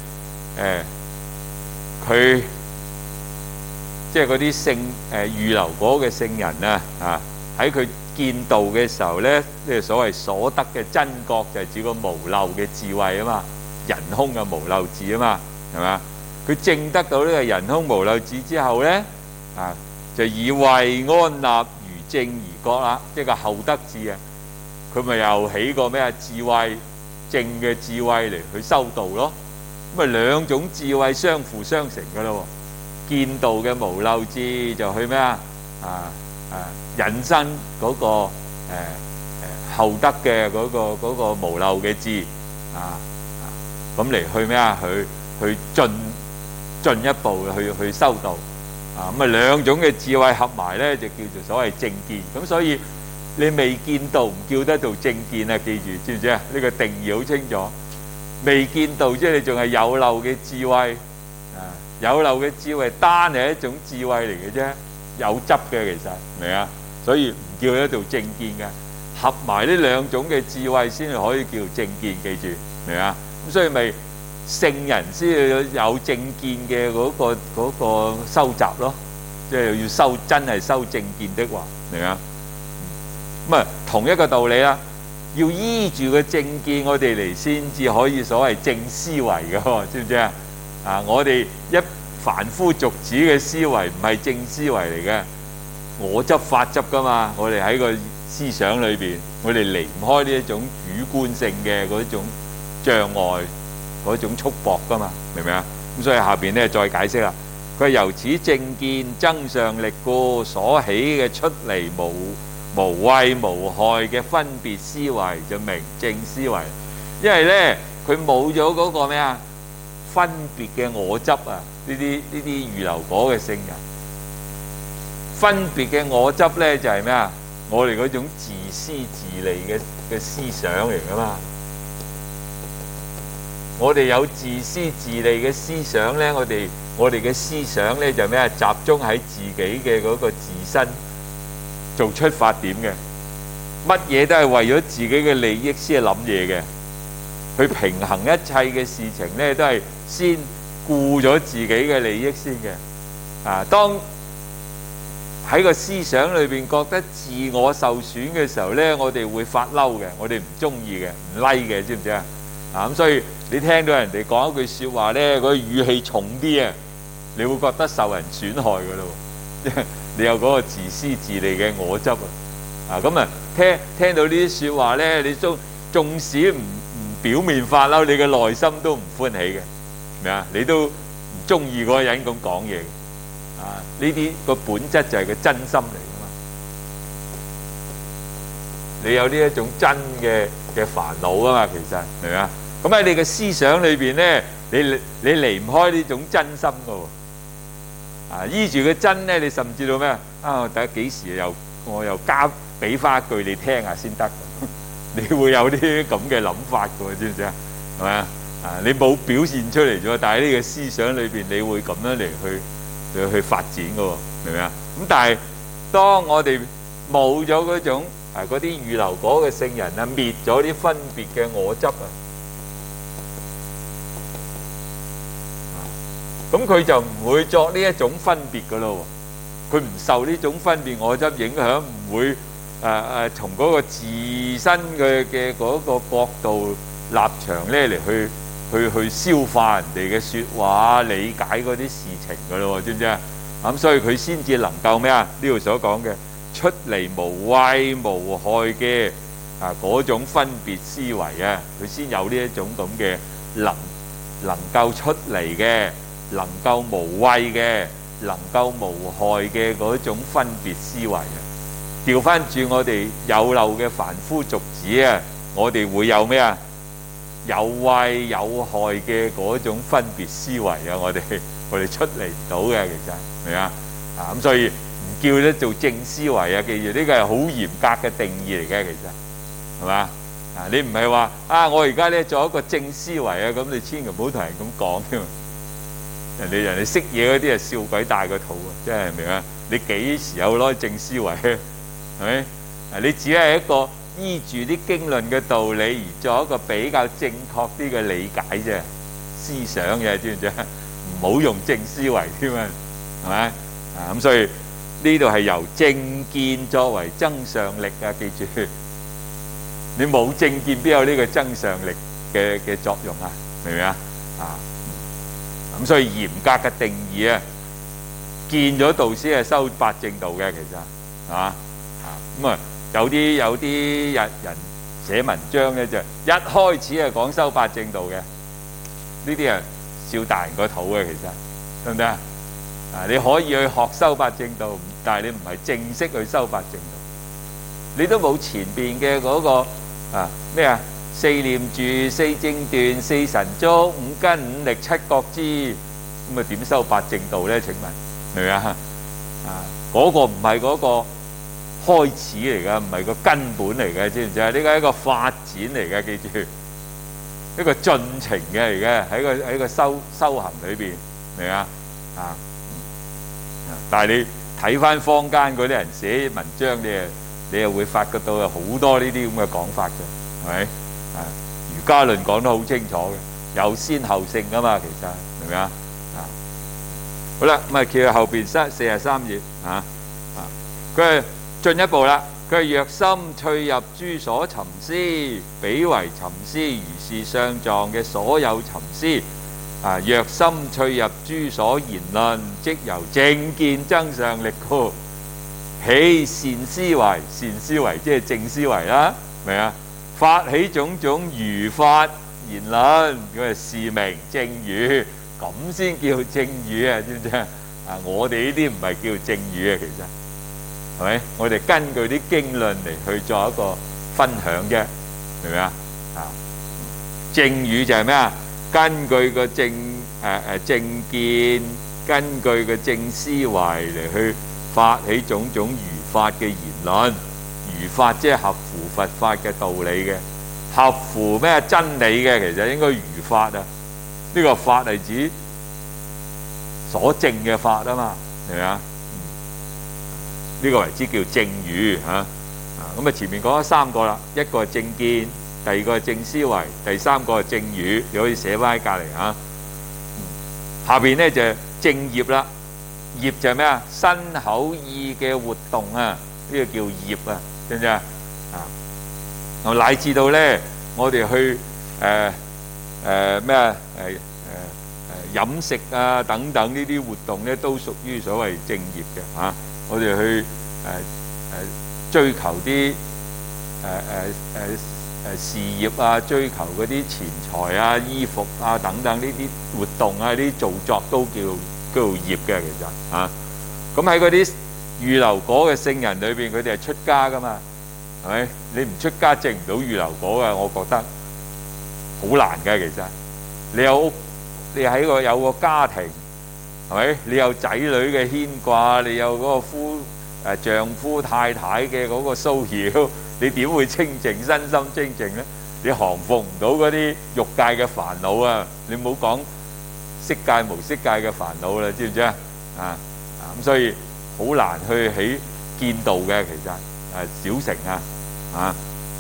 佢即係嗰啲聖預流果嘅聖人喺佢見道嘅時候咧，呢個所謂所得嘅真覺就係指個無漏嘅智慧啊嘛，人空嘅無漏智啊嘛，係嘛？佢證得到呢個人空無漏智之後咧就以為安立如正而覺啦，即係個後得智佢咪又起個咩智慧正嘅智慧嚟去修道咯。咁兩種智慧相輔相成噶咯。見道嘅無漏智就去咩引申嗰個後得嘅嗰個無漏嘅智咁嚟去咩去進一步去修道咁兩種嘅智慧合埋咧，就叫做所謂正見。咁所以你未見道唔叫得做正見啊！記住，知唔知啊？呢個定義好清楚。未見道即係你仲係有漏嘅智慧有漏嘅智慧單係一種智慧嚟嘅啫，有執嘅其實明啊？所以唔叫得做正見嘅，合埋呢兩種嘅智慧先可以叫正見，記住明啊？咁所以咪聖人先有正見嘅嗰個修習咯，即係要修真係修正見的話，明啊？咁同一個道理啦，要依住個正見，我哋嚟先至可以所謂正思維嘅，知唔知啊？我哋一凡夫俗子嘅思維唔係正思維嚟嘅，我執法執噶嘛。我哋喺個思想裏邊，我哋離唔開呢一種主觀性嘅嗰種障礙，嗰種束縛噶嘛，明唔明啊？咁所以下邊咧再解釋啦。佢由此正見增上力故所起嘅出離無畏無害嘅分別思維就名正思維，因為咧佢冇咗嗰個咩分別嘅我執呢啲預流果嘅聖人，分別嘅我執咧就係咩我哋嗰種自私自利嘅思想嚟噶嘛。我哋有自私自利嘅思想咧，我哋嘅思想咧就咩集中喺自己嘅嗰個自身做出發點嘅，乜嘢都係為咗自己嘅利益先諗嘢嘅，去平衡一切嘅事情咧都係先顧咗自己嘅利益先嘅。當喺個思想裏邊覺得自我受損嘅時候咧，我哋會發嬲嘅，我哋唔中意嘅，唔 like 嘅，知唔知啊？咁所以你聽到人哋講一句説話咧，嗰個語氣重啲你會覺得受人損害噶咯，因為你有嗰個自私自利嘅我執咁聽到呢啲説話咧，你縱使唔表面發嬲，你嘅內心都唔歡喜嘅，明啊？你都唔中意嗰個人咁講嘢。啊，呢啲個本質就係個真心嚟噶嘛。你有呢一種真嘅煩惱啊嘛，其實明唔明啊？咁喺你嘅思想裏邊咧，你離唔開呢種真心噶喎。啊，依住個真咧，你甚至到咩啊？我睇幾時我又俾翻一句你聽下先得。你會有啲咁嘅諗法噶喎，知唔知啊？係咪啊？啊，你冇表現出嚟咗，但係呢個思想裏邊，你會咁樣嚟去發展噶喎，明唔明啊？咁但係當我哋冇咗嗰種嗰啲預留果嘅聖人啊，滅咗啲分別嘅我執啊，咁佢就唔會作呢一種分別噶咯喎，佢唔受呢種分別我執影響，唔會從嗰個自身嘅嗰個角度立場咧嚟去消化人哋嘅説話，理解嗰啲事情噶咯喎，知唔知啊？咁所以佢先至能夠咩啊？呢度所講嘅出離無畏無害嘅嗰種分別思維啊，佢先有呢一種咁嘅能夠出離嘅，能夠無畏嘅，能夠無害嘅嗰種分別思維啊。調翻轉我哋有漏嘅凡夫俗子啊，我哋會有咩啊？有畏有害嘅嗰種分別思維啊，我哋出嚟唔到嘅，其實明啊？咁所以唔叫咧做正思維啊，記住呢個係好嚴格嘅定義嚟嘅，其實係嘛？你唔係話我而家咧做一個正思維啊，咁你千祈唔好同人咁講添。人哋識嘢嗰啲係笑鬼大個肚啊，真係明啊？你幾時有攞正思維啊？係咪？你只係一個依住啲經論嘅道理而做一個比較正確啲嘅理解啫，思想嘅，知唔知啊？唔好用正思維添啊，係咪？咁所以呢度係由正見作為增上力啊，記住，你冇正見邊有呢個增上力嘅作用啊？明唔明啊？咁所以嚴格嘅定義啊，見咗道先係修八正道嘅，其實係嘛？咁啊，有啲人寫文章咧就一開始係講修八正道嘅，呢啲係笑大人個肚嘅，其實得唔得啊？你可以去學修八正道，但係你唔係正式去修八正道，你都冇前邊嘅嗰個咩啊？四念住、四正斷、四神足、五根五力、七覺支，咁啊點修八正道咧？請問明唔明啊？嗰個唔係嗰個開始嚟噶，唔係個根本嚟嘅，知唔知啊？呢個係一個發展嚟嘅，記住，一個進程嘅嚟嘅，喺個修行裏邊，明啊？但係你睇翻坊間嗰啲人寫文章，你又會發覺到有好多呢啲咁嘅講法嘅，係咪？瑜伽論講得好清楚嘅，有先後性噶嘛，其實明唔明啊？好啦，咁啊，企喺後邊43頁佢係進一步啦。佢係若心趣入諸所尋思，彼為尋思如是相狀嘅所有尋思。若心趣入諸所言論，即由正見增上力故，起善思維，善思維即係正思維啦，明啊？發起種種如法言論，佢係是名正語，咁先叫正語啊！知唔知啊？我哋呢啲唔係叫正語啊，其實係咪？我哋根據啲經論嚟去做一個分享啫，明唔明啊？正語就係咩啊？根據個正見，根據個正思維嚟去發起種種如法嘅言論。如法即係合乎佛法嘅道理嘅，合乎咩真理嘅，其實應該如法啊。呢個法係指所證嘅法啊嘛，係咪啊？呢個為之叫正語嚇。咁啊，前面講咗3個啦，一個係正見，第二個係正思維，第三個係正語，你可以寫翻喺隔離嚇。下邊咧就係正業啦，業就係咩啊？身口意嘅活動啊，呢個叫業啊。知唔知啊？乃至到咧，我哋去咩啊？飲食啊等等呢啲活動咧，都屬於所謂正業嘅嚇。我哋去追求啲事業啊，追求嗰啲錢財啊、衣服啊等等呢啲活動啊、呢啲造作都叫做業嘅，其實啊。咁喺嗰啲預流果嘅聖人裏邊，佢哋係出家噶嘛，係咪？你唔出家證唔到預流果嘅，我覺得好難嘅。其實你有屋，你喺有個家庭，係咪？你有仔女嘅牽掛，你有嗰個丈夫太太嘅嗰個騷擾，你點會清淨身心清淨呢？你降服唔到嗰啲欲界嘅煩惱啊！你唔好講色界無色界嘅煩惱啦，知唔知啊？咁所以好難去起見道嘅，其實小乘啊，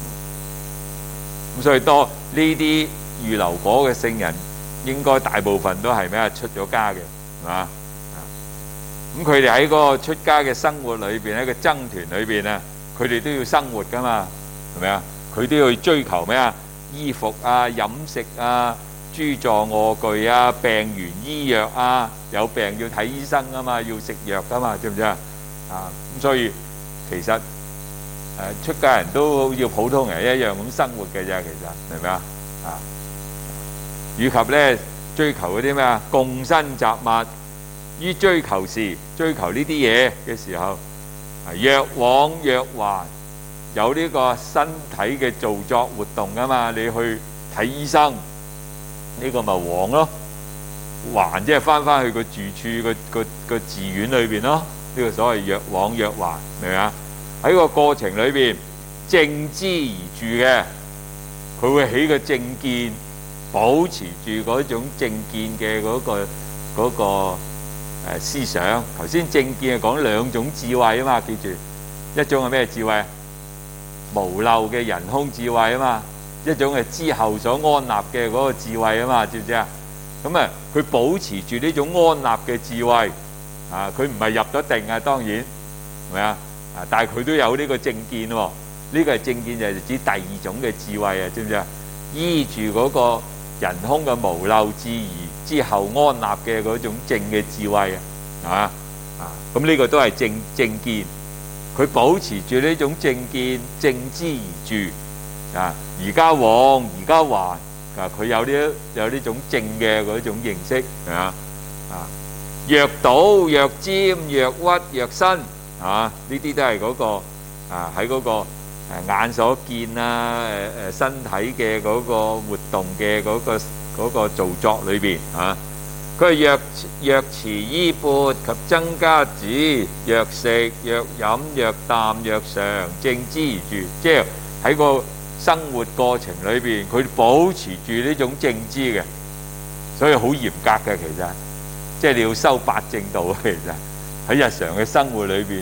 咁所以多呢啲預流果嘅聖人，應該大部分都係咩啊？出咗家嘅，係嘛？咁佢哋喺嗰個出家嘅生活裏邊，喺個僧團裏邊啊，佢哋都要生活噶嘛，係咪啊？佢都要追求咩啊？衣服啊、飲食啊、諸助臥具啊、病緣醫藥啊，有病要睇醫生啊嘛，要食藥噶嘛，知唔知啊？咁所以其實出家人都要普通人一樣咁生活嘅啫，其實明唔明啊？以及咧追求嗰啲咩啊？共生雜物。於追求時，追求呢啲嘢嘅時候，若往若還，有呢個身體嘅造作活動噶嘛？你去睇醫生，呢個咪往咯，還即係翻去個住處個寺院裏邊咯。呢個所謂若往若還，明唔明啊？喺個過程裏邊，正知而住嘅，佢會起個正見，保持住嗰種正見嘅嗰個思想。頭先正見係講兩種智慧啊嘛，記住，一種係咩智慧？無漏嘅人空智慧啊嘛，一種係之後所安立嘅嗰個智慧啊嘛，知唔知啊？咁啊，佢保持住呢種安立嘅智慧佢唔係入咗定啊，當然係咪啊？但係佢都有呢個正見喎。呢個係正見就係指第二種嘅智慧啊，知唔知啊？依住嗰個人空嘅無漏智而之後安立嘅嗰種正嘅智慧啊，咁呢個都係正見。佢保持住呢種正見，正知而住而家往而家還佢有呢種正嘅嗰種認識若倒若尖若屈若伸呢啲都係嗰個喺嗰個眼所見身體嘅嗰個活動嘅嗰個造作裏邊佢係若持衣缽及僧伽子，若食若飲若啖若常，正知而住。即係喺個生活過程裏邊，佢保持住呢種正知嘅，所以好嚴格嘅。其實即係你要修八正道。其實喺日常嘅生活裏邊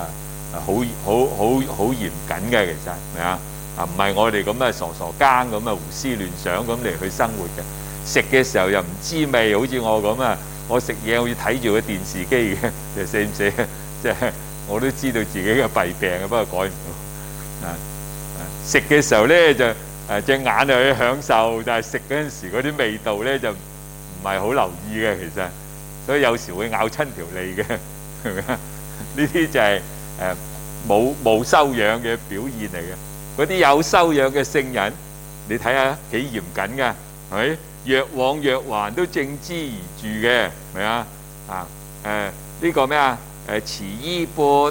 好嚴謹嘅。其實係咪啊？唔係我哋咁傻更咁胡思亂想咁嚟去生活嘅。食嘅時候又唔知味，好似我咁我食嘢好似睇住個電視機嘅，你死唔死？即係我都知道自己嘅弊病不過改唔到。食嘅時候咧就隻眼就去享受，但係食嗰陣時嗰啲味道咧就唔係好留意嘅，其實，所以有時會咬親條脷嘅，係咪啊？呢啲就係冇修養嘅表現嚟嘅。嗰啲有修養嘅聖人，你睇下幾嚴謹㗎，係咪？若往若還都正知而住嘅，係咪啊？呢個咩啊？持衣缽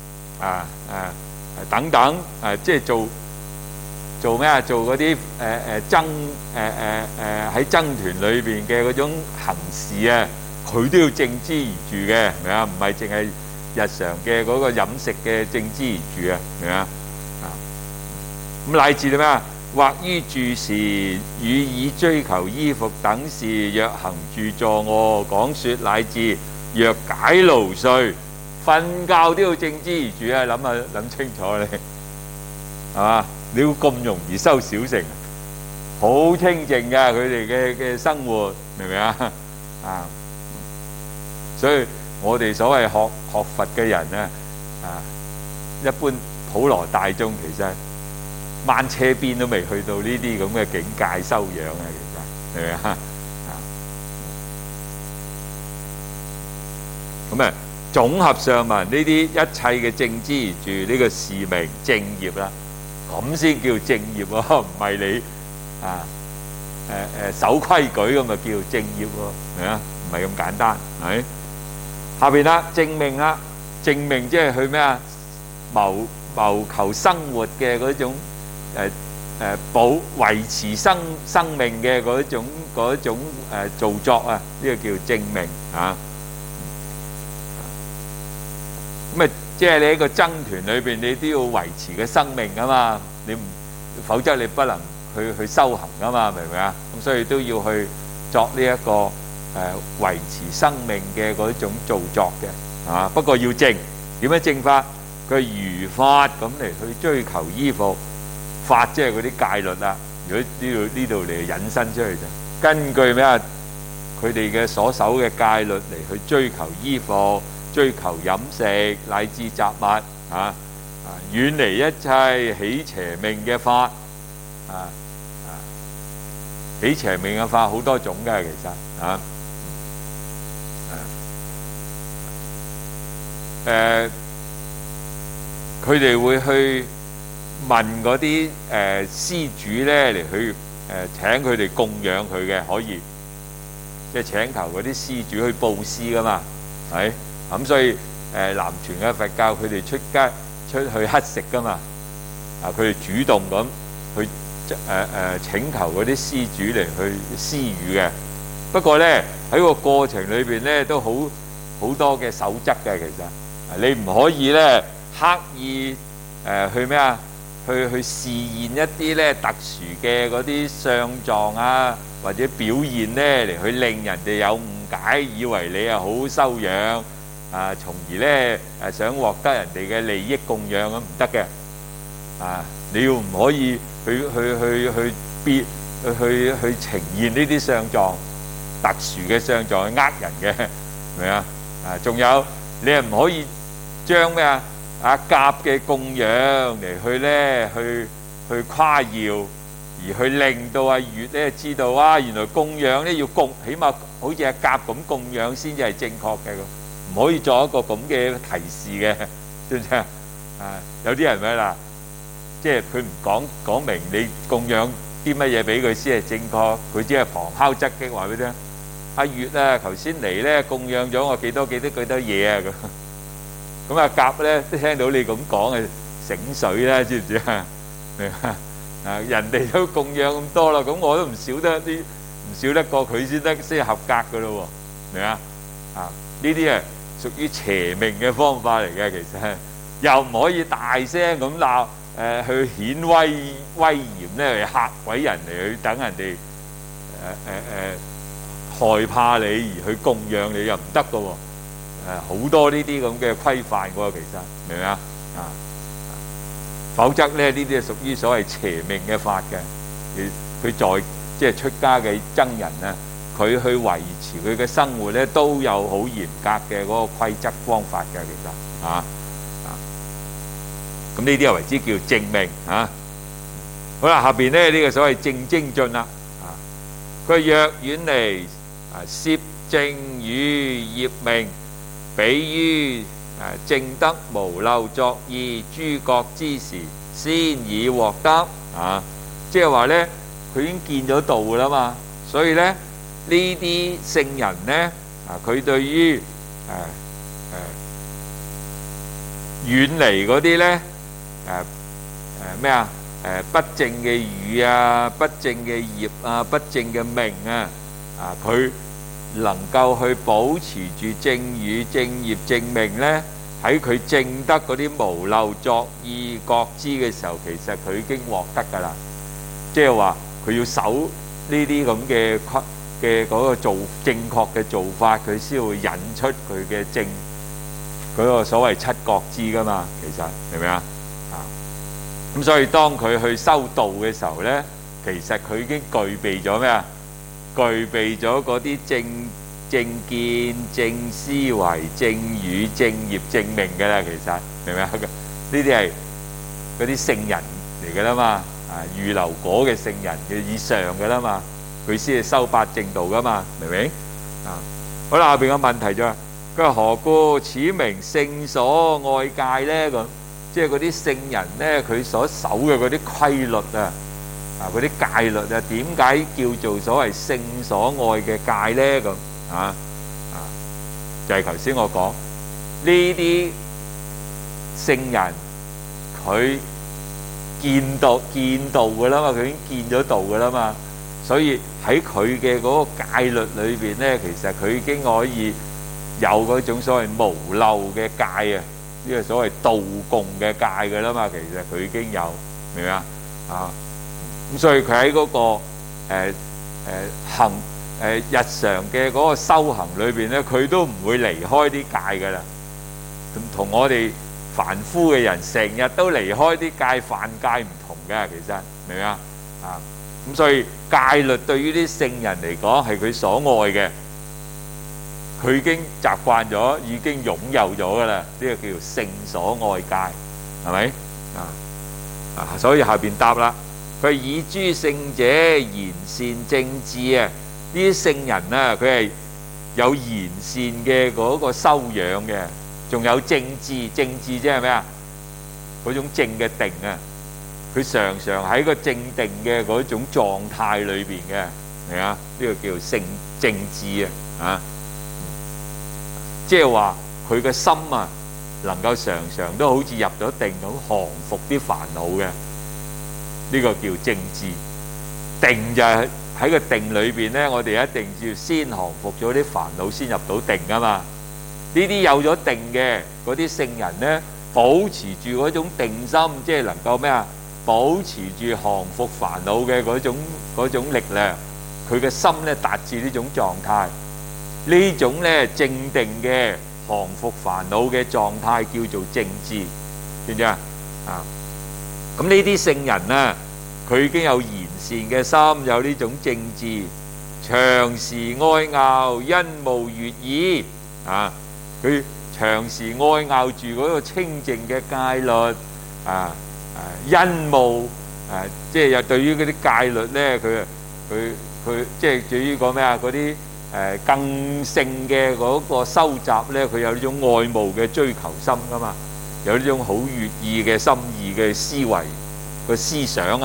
等等即係做咩啊？做嗰啲僧喺僧團裏邊嘅嗰種行事啊，佢都要正知而住嘅，係咪啊？唔係淨係日常嘅嗰個飲食嘅正知而住啊，係咪啊？咁乃至點咩啊？或於住時與以追求衣服等事，若行住坐臥講說，乃至若解勞睡，瞓覺都要正知而住啊！諗清楚你係嘛？你要咁容易修小乘，好清靜噶佢哋嘅生活，明唔明啊？所以我哋所謂學佛嘅人一般普羅大眾其實掹車邊都未去到呢啲咁嘅境界修養其實係咪啊？咁總合上文呢啲一切嘅正知而住呢個是名正業啦。 咁先叫正業喎，唔係你啊守規矩咁啊叫正業喎，係啊，唔係咁簡單，係。下邊啦，正命啦，正命即係去咩啊？謀求生活嘅嗰種維持生命嘅嗰種造作啊，呢個叫正命啊。咁啊，即係你喺個僧團裏邊，你都要維持個生命噶嘛，否則你不能去修行噶嘛，明唔明啊？咁所以都要去作呢一個維持生命嘅嗰種造作嘅啊。不過要正，點樣正法？佢如法咁嚟去追求依服法，即係嗰啲戒律啦。如果呢度嚟引申出去就根據咩啊？佢哋嘅所守嘅戒律嚟去追求依服，追求飲食乃至雜物啊，遠離一切起邪命嘅法起邪命嘅法好多種嘅其實啊。佢哋會去問嗰啲施主咧嚟去請佢哋供養佢嘅，可以即係請求嗰啲施主去佈施噶嘛，係咁。所以南傳嘅佛教佢哋出去乞食噶嘛，佢哋主動咁去請求嗰啲施主嚟去施予嘅。不過咧喺個過程裏邊咧都好多嘅守則嘅，其實你唔可以咧刻意去咩啊？去示現一啲咧特殊嘅嗰啲相狀啊，或者表現咧嚟去令人哋有誤解，以為你係好修養啊，從而咧想獲得人哋嘅利益供養咁唔得嘅啊！你要唔可以去呈現呢啲相狀，特殊嘅相狀去呃人嘅，明唔明啊？仲有你係唔可以將咩啊？甲嘅供養嚟去咧，去誇耀，而去令到阿乙咧知道啊，原來供養咧要起碼好似阿甲咁供養先至係正確嘅，唔可以作一個咁嘅提示嘅，知唔知啊？有啲人咩啦，即係佢唔講明你供養啲乜嘢俾佢先係正確，佢只係旁敲側擊話俾你聽。阿乙啊，頭先嚟咧供養咗我幾多嘢啊咁。咁啊甲咧都聽到你咁講係醒水啦，知唔知啊？明啊？人哋都供養咁多啦，咁我都唔少得過佢先合格噶咯喎，明啊？呢啲係屬於邪命嘅方法嚟嘅，其實又唔可以大聲咁鬧去顯威嚴咧，嚟嚇鬼人嚟去等人哋害怕你而去供養你又唔得噶喎。好多呢啲咁嘅規範喎，其實明唔明啊？否則咧呢啲係屬於所謂邪命嘅法嘅。佢在即係出家嘅僧人啊，佢去維持佢嘅生活咧都有好嚴格嘅嗰個規則方法嘅，其實咁呢啲係為之叫正命啊。好啦，下邊咧呢個所謂正精進啦，佢若遠離攝正語業命，比於正德無漏作意諸覺之時，先已獲得即係話咧，佢已經見咗道啦嘛，所以咧呢啲聖人咧佢對於遠離嗰啲咧咩啊不正嘅語啊、不正嘅業啊、不正嘅命啊佢能夠去保持住正語、正業、正命呢，喺佢正得嗰啲無漏作意覺知嘅時候，其實佢已經獲得㗎啦。即係話佢要守呢啲咁嘅嗰個正確嘅做法，佢先會引出佢嘅正嗰個所謂七覺知㗎嘛。其實明唔明啊？咁所以當佢去修道嘅時候呢，其實佢已經具備咗咩啊？具備咗嗰啲正見、正思維、正語、正業、正命嘅啦，其實明唔明啊？呢啲係嗰啲聖人嚟嘅啦嘛，預留果嘅聖人嘅以上嘅啦嘛，佢先係修八正道噶嘛，明唔明？好啦，後邊個問題就係：佢話何故此名聖所愛戒咧？咁即係嗰啲聖人咧，佢所守嘅嗰啲規律啊，嗰啲戒律啊，點解叫做所謂聖所愛嘅戒咧？咁就係頭先我講呢啲聖人，佢見道噶啦嘛，佢已經見咗道噶啦嘛，所以喺佢嘅嗰個戒律裏邊咧，其實佢已經可以有嗰種所謂無漏嘅戒啊，呢個所謂道共嘅戒噶啦嘛，其實佢已經有，明唔明啊？咁所以佢喺嗰個日常嘅嗰個修行裏邊咧，佢都唔會離開啲戒噶啦。咁同我哋凡夫嘅人成日都離開啲戒，犯戒唔同嘅，其實明唔明啊？咁所以戒律對於啲聖人嚟講係佢所愛嘅，佢已經習慣咗，已經擁有咗噶啦。呢個叫做聖所愛戒，係咪？所以下邊答啦，佢以諸聖者賢善正智啊！呢啲聖人啊，佢係有賢善嘅嗰個修養嘅，仲有正智。正智即係咩啊？嗰種正嘅定啊，佢常常喺個正定嘅嗰種狀態裏邊嘅，係啊，呢個叫聖正智啊，即係話佢嘅心啊，能夠常常都好似入咗定咁降服啲煩惱嘅，呢個叫正智。定就係喺個定裏邊咧，我哋一定要先降服咗啲煩惱，先入到定噶嘛。呢啲有咗定嘅嗰啲聖人咧，保持住嗰種定心，即係能夠咩啊？保持住降服煩惱嘅嗰種力量，佢嘅心咧達至呢種狀態。呢種咧正定嘅降服煩惱嘅狀態叫做正智，知唔知啊？咁呢啲聖人啊，佢已經有賢善嘅心，有呢種正智，長時愛拗，因慕悅意啊！佢長時愛拗住嗰個清淨嘅戒律因慕即係又對於嗰啲戒律咧，佢即係對於講咩啊？嗰啲更勝嘅嗰個收集咧，佢有呢種愛慕嘅追求心噶嘛，有呢種好悅意嘅心意嘅思維個思想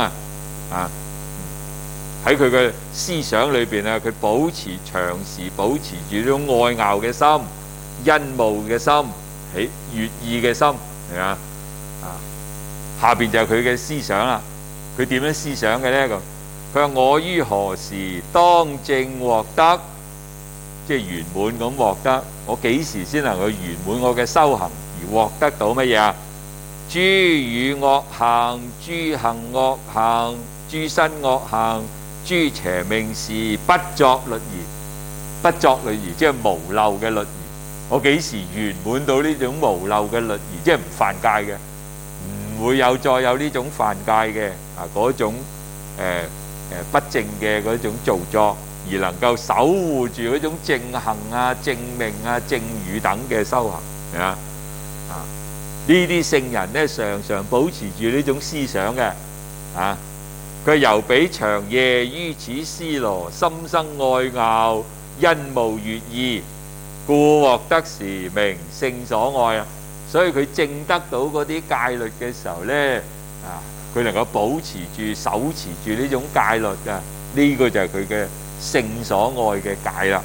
喺佢嘅思想裏邊啊，佢長時保持住呢種愛拗嘅心、因慕嘅心、悅意嘅心，係嘛？下邊就係佢嘅思想啦。佢點樣思想嘅咧？佢話我於何時當正獲得，即係圓滿咁獲得？我幾時先能夠圓滿我嘅修行而獲得到乜嘢啊？諸語惡行、諸行惡行、諸身惡行、諸邪命事，不作律儀。不作律儀即係無漏嘅律儀。我幾時圓滿到呢種無漏嘅律儀，即係唔犯戒嘅，唔會再有呢種犯戒嘅嗰種不正嘅嗰種造作，而能夠守護住嗰種正行啊、正命啊、正語等嘅修行，係嘛？呢啲聖人咧，常常保持住呢種思想嘅佢由彼長夜於此思羅，心生愛拗，因慕悅意，故獲得時名聖所愛啊！所以佢證得到嗰啲戒律嘅時候咧，佢能夠保持住、手持住呢種戒律嘅，呢個就係佢嘅聖所愛嘅戒啦。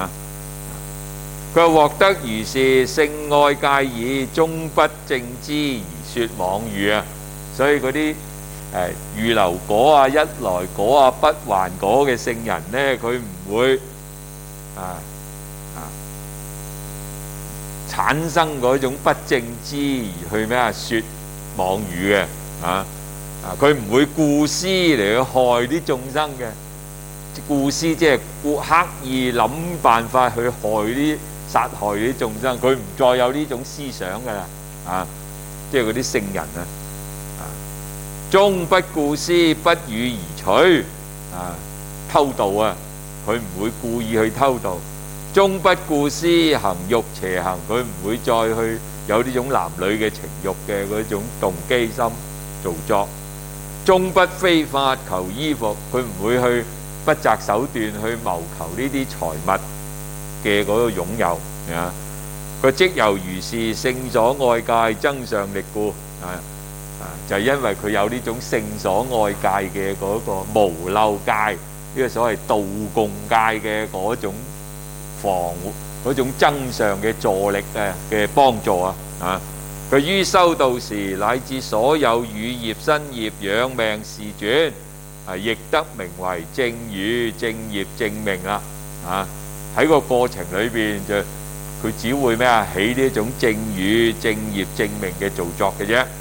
佢話獲得如是聖愛戒已，終不正知而說妄語啊！所以嗰啲預流果啊、一來果啊、不還果嘅聖人咧，佢唔會產生嗰種不正知而去咩說妄語嘅佢唔會故施嚟去害啲眾生嘅。故施即係刻意諗辦法去殺害啲眾生，佢唔再有呢種思想噶啦即係嗰啲聖人終不故施，不與而取偷盜佢唔會故意去偷盜。終不故施行欲邪行，佢唔會再去有呢種男女嘅情欲嘅嗰種動機心造作。終不非法求衣服，佢唔會去不擇手段去謀求呢啲財物嘅嗰個擁有佢即由如是聖所愛戒增上力故就係因為佢有呢種聖所愛戒嘅嗰個無漏戒，呢個所謂道共戒嘅嗰種防嗰種增上嘅助力嘅幫助佢於修道時，乃至所有乳業、身業、養命、示轉亦得名為正乳、正業、正命啦。喺個過程裏邊就佢只會咩起呢一種正乳、正業、正命嘅造作嘅啫。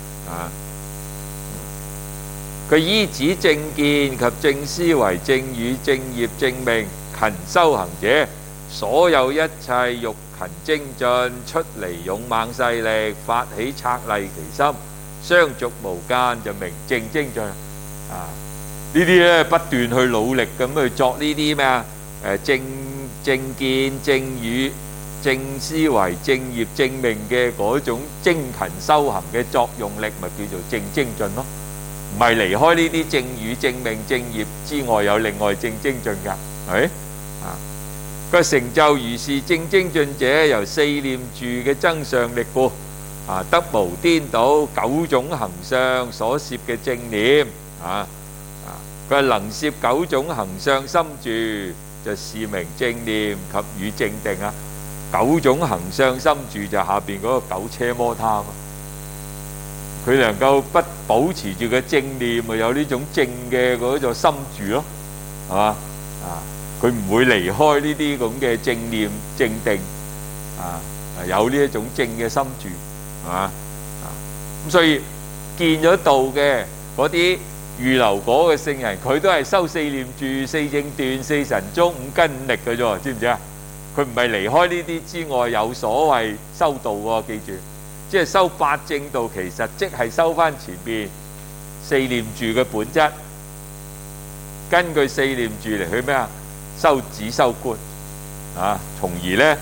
佢依止正見及正思維、正語、正業、正命勤修行者，所有一切欲勤精進，出離勇猛勢力，發起策勵其心，相續無間，就名正精進。呢啲咧不斷去努力咁去作呢啲咩正見、正語、正思維、正業、正命嘅嗰種精勤修行嘅作用力，咪叫做正精進咯。唔係離開呢啲正語、正命、正業之外，有另外正精進㗎，係佢成就如是正精進者，由四念住嘅增上力故，得無顛倒九種行相所攝嘅正念，佢能攝九種行相心住，就是名正念及與正定啊。九種行相心住就下邊嗰個九車摩他。佢能夠不保持住嘅正念，咪有呢種正嘅嗰種心住咯，係嘛？佢唔會離開呢啲咁嘅正念正定，有呢一種正嘅心住，係嘛？咁所以見咗道嘅嗰啲預流果嘅聖人，佢都係修四念住、四正斷、四神足、五根五力嘅啫，知唔知啊？佢唔係離開呢啲之外有所謂修道喎，記住。即係修八正道，其實即係收翻前邊四念住嘅本質，根據四念住嚟去咩啊？修止修觀從而咧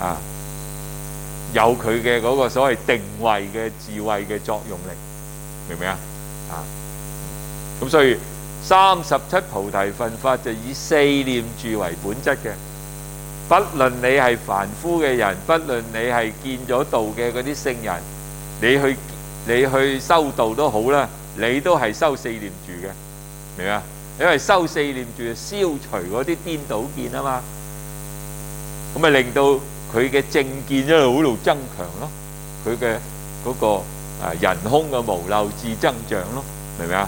有佢嘅嗰個所謂定位嘅智慧嘅作用力，明唔明啊？咁所以37菩提分法就以四念住為本質嘅。不論你係凡夫嘅人，不論你係見咗道嘅嗰啲聖人，你去修道都好啦，你都係修四念住嘅，明啊？因為修四念住消除嗰啲顛倒見啊嘛，咁咪令到佢嘅正見一路增強咯，佢嘅嗰個人空嘅無漏智增長咯，明唔明啊？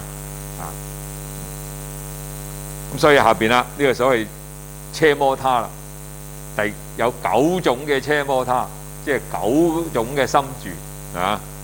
咁所以下邊啦，呢個所謂車摩他啦。有9種嘅車摩他，即係9種嘅心住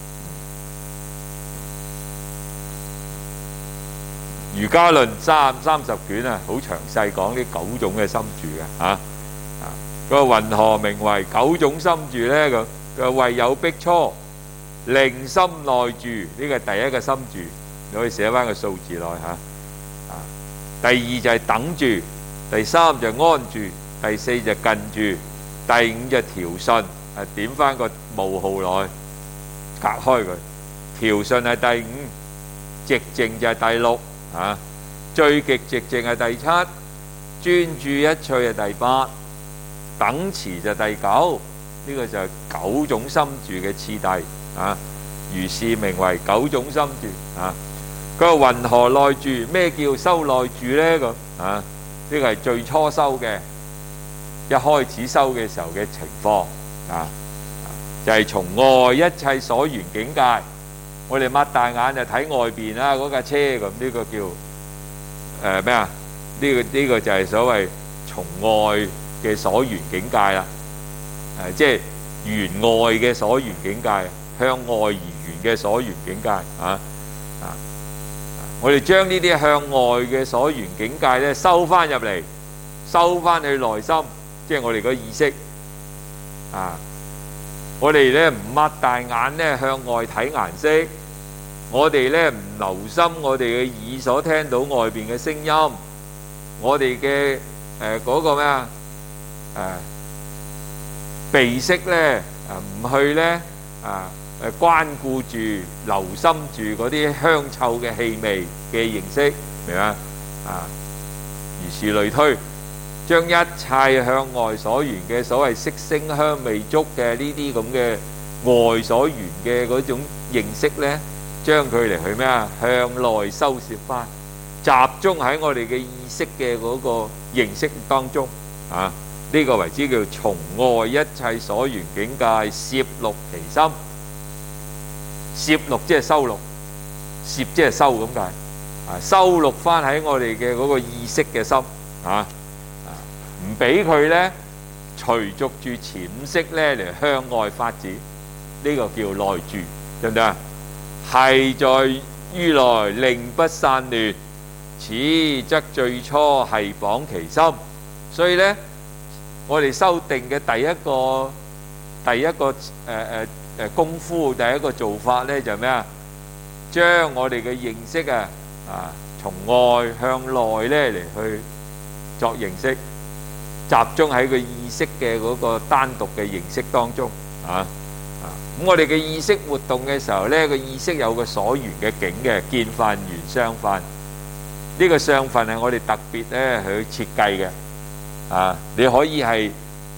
瑜伽論30卷好詳細講呢9種嘅心住嘅個云何名為9種心住呢？佢話謂有苾芻，令心內住，呢個係第一個心住，你可以寫翻個數字內第二就係等住，第三就係安住，第四就近住，第五就調順，點翻個冒號落去，隔開佢。調順係第五，寂靜就係第六，最極寂靜係第七，專注一趣係第八，等持就第九。呢個就係9種心住嘅次第如是名為9種心住佢話云何內住？咩叫修內住呢？呢個係最初修嘅。一開始修嘅時候嘅情況就係從外一切所緣境界，我哋擘大眼就睇外邊啦，嗰架車咁，呢個叫咩啊？呢個就係所謂從外嘅所緣境界啦，即係緣外嘅所緣境界，向外而緣嘅所緣境界我哋將呢啲向外嘅所緣境界咧收翻入嚟，收翻去內心。即係我哋個意識我哋咧唔擘大眼咧向外睇顏色，我哋咧唔留心我哋嘅耳所聽到外邊嘅聲音，我哋嘅嗰個咩鼻息咧唔去咧關顧住、留心住嗰啲香臭嘅氣味嘅認識，明嘛？如是類推。將一切向外所緣嘅所謂色聲香味觸嘅呢啲咁嘅外所緣嘅嗰種認識呢， 將佢嚟去咩啊？向內收攝翻，集中喺我哋嘅意識嘅嗰個認識當中啊！呢個為之叫從外一切所緣境界攝錄其心。攝錄即係收錄，攝即係收咁解啊！收錄翻喺我哋嘅嗰個意識嘅心啊！唔俾佢咧隨逐住潛識咧嚟向外發展，呢個叫內住，對唔對啊？係在於內令不散亂，此則最初係綁其心。所以咧，我哋修定嘅第一個功夫，第一個做法咧就係咩啊？將我哋嘅認識從外向內咧嚟去作認識，集中喺個意識嘅嗰個單獨嘅認識當中啊。咁我哋嘅意識活動嘅時候咧，個意識有個所緣嘅境嘅見分緣相分。呢個相分係我哋特別咧去設計嘅啊。你可以係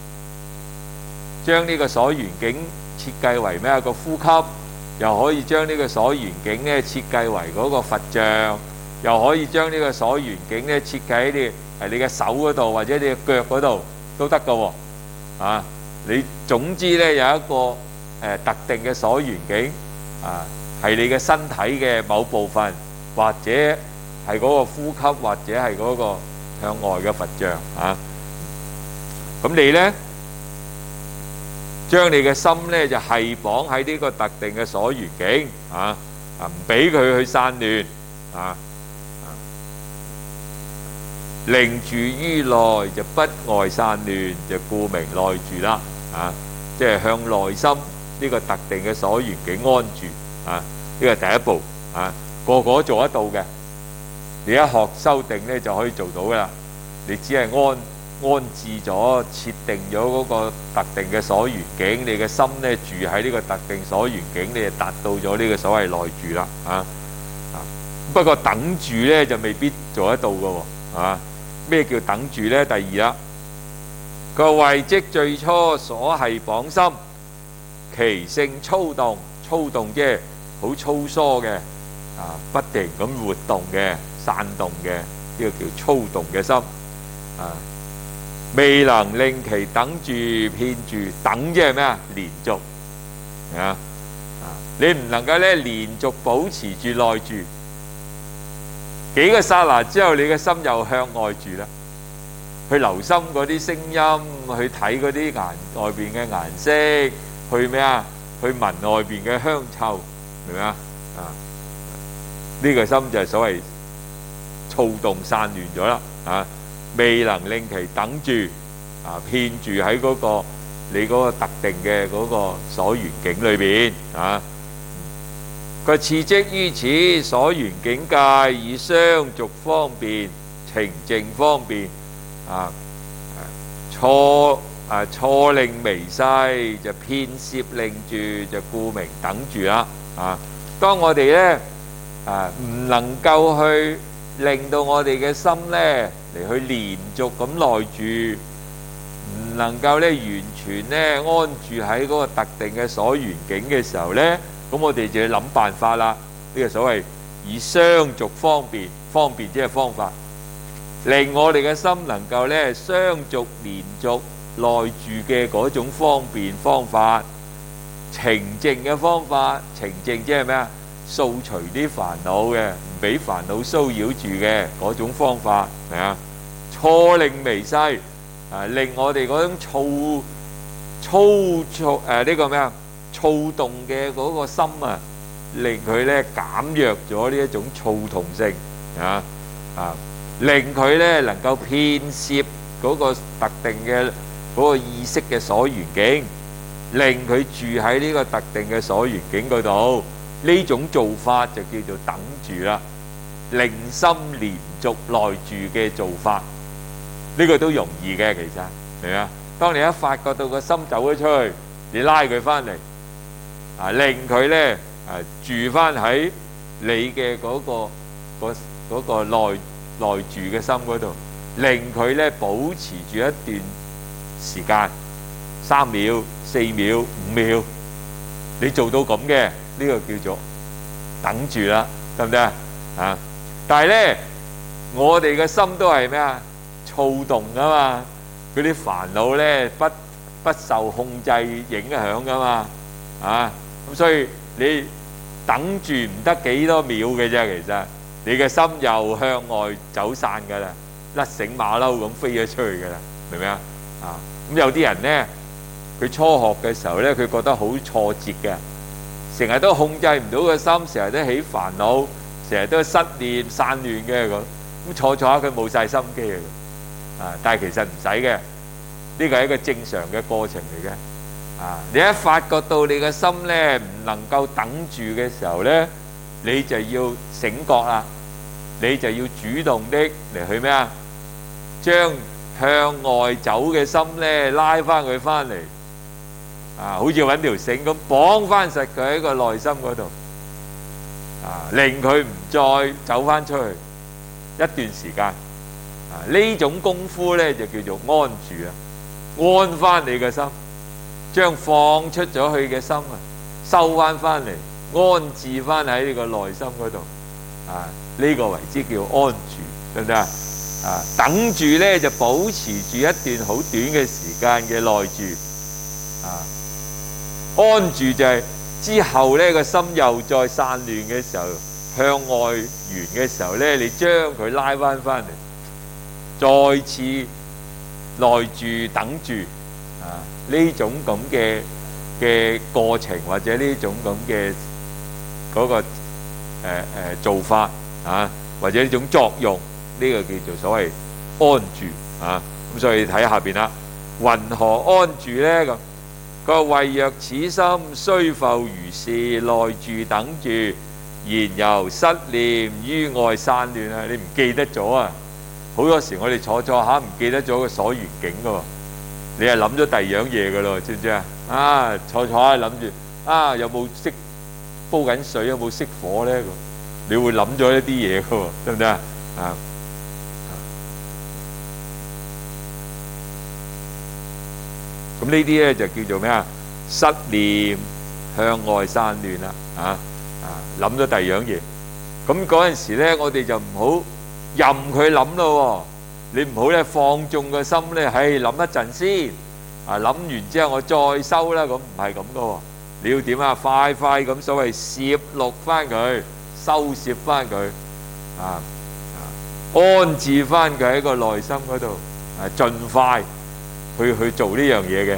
將呢個所緣境設計為咩個呼吸，又可以將呢個所緣境咧設計為嗰個佛像，又可以將呢個所緣境咧設計喺你嘅手嗰度或者你嘅腳嗰度都得㗎喎啊！你總之咧有一個特定嘅所緣境啊，係你嘅身體嘅某部分，或者係嗰個呼吸，或者係嗰個向外嘅佛像啊。咁你咧將你嘅心咧就係綁喺呢個特定嘅所緣境啊，唔俾佢去散亂啊，令住於內就不外散亂，就故名內住啦啊！即係向內心呢個特定嘅所緣境安住啊！呢個第一步啊，個個都做得到嘅。你一學修定咧就可以做到噶啦。你只係安置咗、設定咗嗰個特定嘅所緣境，你嘅心咧住喺呢個特定所緣境，你就達到咗呢個所謂內住啦啊！不過等住咧就未必做得到噶喎啊！咩叫等住咧？第二啦，佢話謂即最初所係綁心，其性粗動，粗動即係好粗疏嘅啊，不停咁活動嘅、散動嘅，呢個叫粗動嘅心啊。未能令其等住遍住，等即係咩啊？連續啊！你唔能夠咧連續保持住內住，幾個剎那之後，你嘅心又向外住啦。去留心嗰啲聲音，去睇嗰啲外邊嘅顏色，去咩啊？去聞外邊嘅香臭，明唔明啊？呢個心就係所謂躁動散亂咗啦啊！未能令其等住遍住喺嗰個你嗰個特定嘅嗰個所緣境裏邊啊。佢次即於此所緣境界，以相續方便、情淨方便錯令微細，就遍攝令住，就故名等住啦啊。當我哋咧唔能夠去令到我哋嘅心咧嚟去連續咁內住，唔能夠咧完全咧安住喺嗰個特定嘅所緣境嘅時候咧，咁我哋就要諗辦法啦。呢個所謂以相續方便，方便即係方法，令我哋嘅心能夠咧相續連續內住嘅嗰種方便方法，情淨嘅方法，情淨即係咩啊？掃除啲煩惱嘅，唔俾煩惱騷擾住嘅嗰種方法，係啊？錯令微細令我哋嗰種呢個咩啊？躁動嘅嗰個心啊，令佢咧減弱咗呢一種躁動性令佢咧能夠遍攝嗰個特定嘅嗰個意識嘅所緣境，令佢住喺呢個特定嘅所緣境嗰度。呢種做法就叫做等住啦，令心連續內住嘅做法，呢個都容易嘅，其實明啊？當你一發覺到個心走咗出去，你拉佢翻嚟令佢咧住翻喺你嘅嗰個內住嘅心嗰度，令佢咧保持住一段時間，3秒、4秒、5秒，你做到咁嘅，呢個叫做等住啦，得唔得啊？但係咧，我哋嘅心都係咩啊？躁動噶嘛，嗰啲煩惱咧不受控制影響噶嘛，啊咁所以你等住唔得幾多秒嘅啫，其實你嘅心又向外走散噶啦，甩繩馬騮咁飛咗出去噶啦，明唔明啊？啊咁有啲人咧，佢初學嘅時候咧，佢覺得好挫折嘅，成日都控制唔到個心，成日都起煩惱，成日都失念散亂嘅咁坐下佢冇晒心機嘅，啊！但係其實唔使嘅，呢個係一個正常嘅過程嚟嘅。啊！你一發覺到你嘅心咧唔能夠等住嘅時候咧，你就要醒覺啦，你就要主動的嚟去咩啊？將向外走嘅心咧拉翻佢翻嚟，啊！好似揾條繩咁綁翻實佢喺個內心嗰度，啊！令佢唔再走翻出去一段時間。啊！呢種功夫咧就叫做安住啊，安翻你嘅心，將放出咗去嘅心啊收翻嚟，安置翻喺你個內心嗰度。啊！呢個為之叫安住，得唔得啊？啊！等住咧就保持住一段好短嘅時間嘅內住。啊！安住就係之後咧個心又再散亂嘅時候，向外緣嘅時候咧，你將佢拉翻嚟。再次內住等住啊！呢種咁嘅過程，或者呢種咁嘅嗰個做法啊，或者呢種作用，呢個叫做所謂安住啊。咁所以睇下邊啦，云何安住呢？咁佢話：謂若此心雖復如是，內住等住，然猶失念於外散亂啊！你唔記得咗啊？好多時我哋坐下唔記得咗個所緣境噶喎，你係諗咗第二樣嘢噶咯，知唔知啊？啊，坐下諗住啊，有冇熄煲緊水，有冇熄火咧？你會諗咗一啲嘢噶喎，得唔得啊？啊，咁呢啲咧就叫做咩啊？失念向外散亂啦，諗咗第二樣嘢。咁嗰陣時咧，我哋就唔好任佢諗咯，你唔好咧放縱個心咧，諗一陣先，諗完之後我再收啦，咁唔係咁噶。你要點啊？快快咁所謂攝錄翻佢，收攝翻佢，安置翻佢喺個內心嗰度，盡快去做呢樣嘢嘅，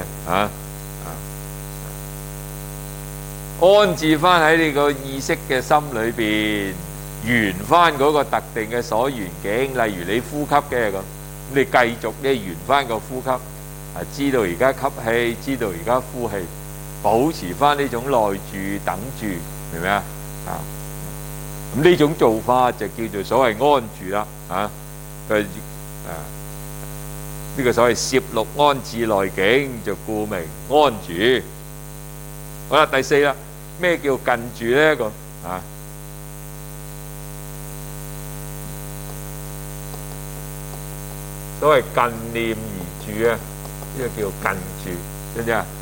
安置翻喺你個意識嘅心裏邊。緣翻嗰個特定嘅所緣境，例如你呼吸嘅咁，你繼續咧緣翻個呼吸，知道而家吸氣，知道而家呼氣，保持翻呢種內住等住，明唔明啊？咁呢種做法就叫做所謂安住啦，呢個所謂攝錄安置內境，就故名安住。好啦，第四啦，咩叫近住咧？咁所謂近念而住啊，呢個叫近住，知唔知啊？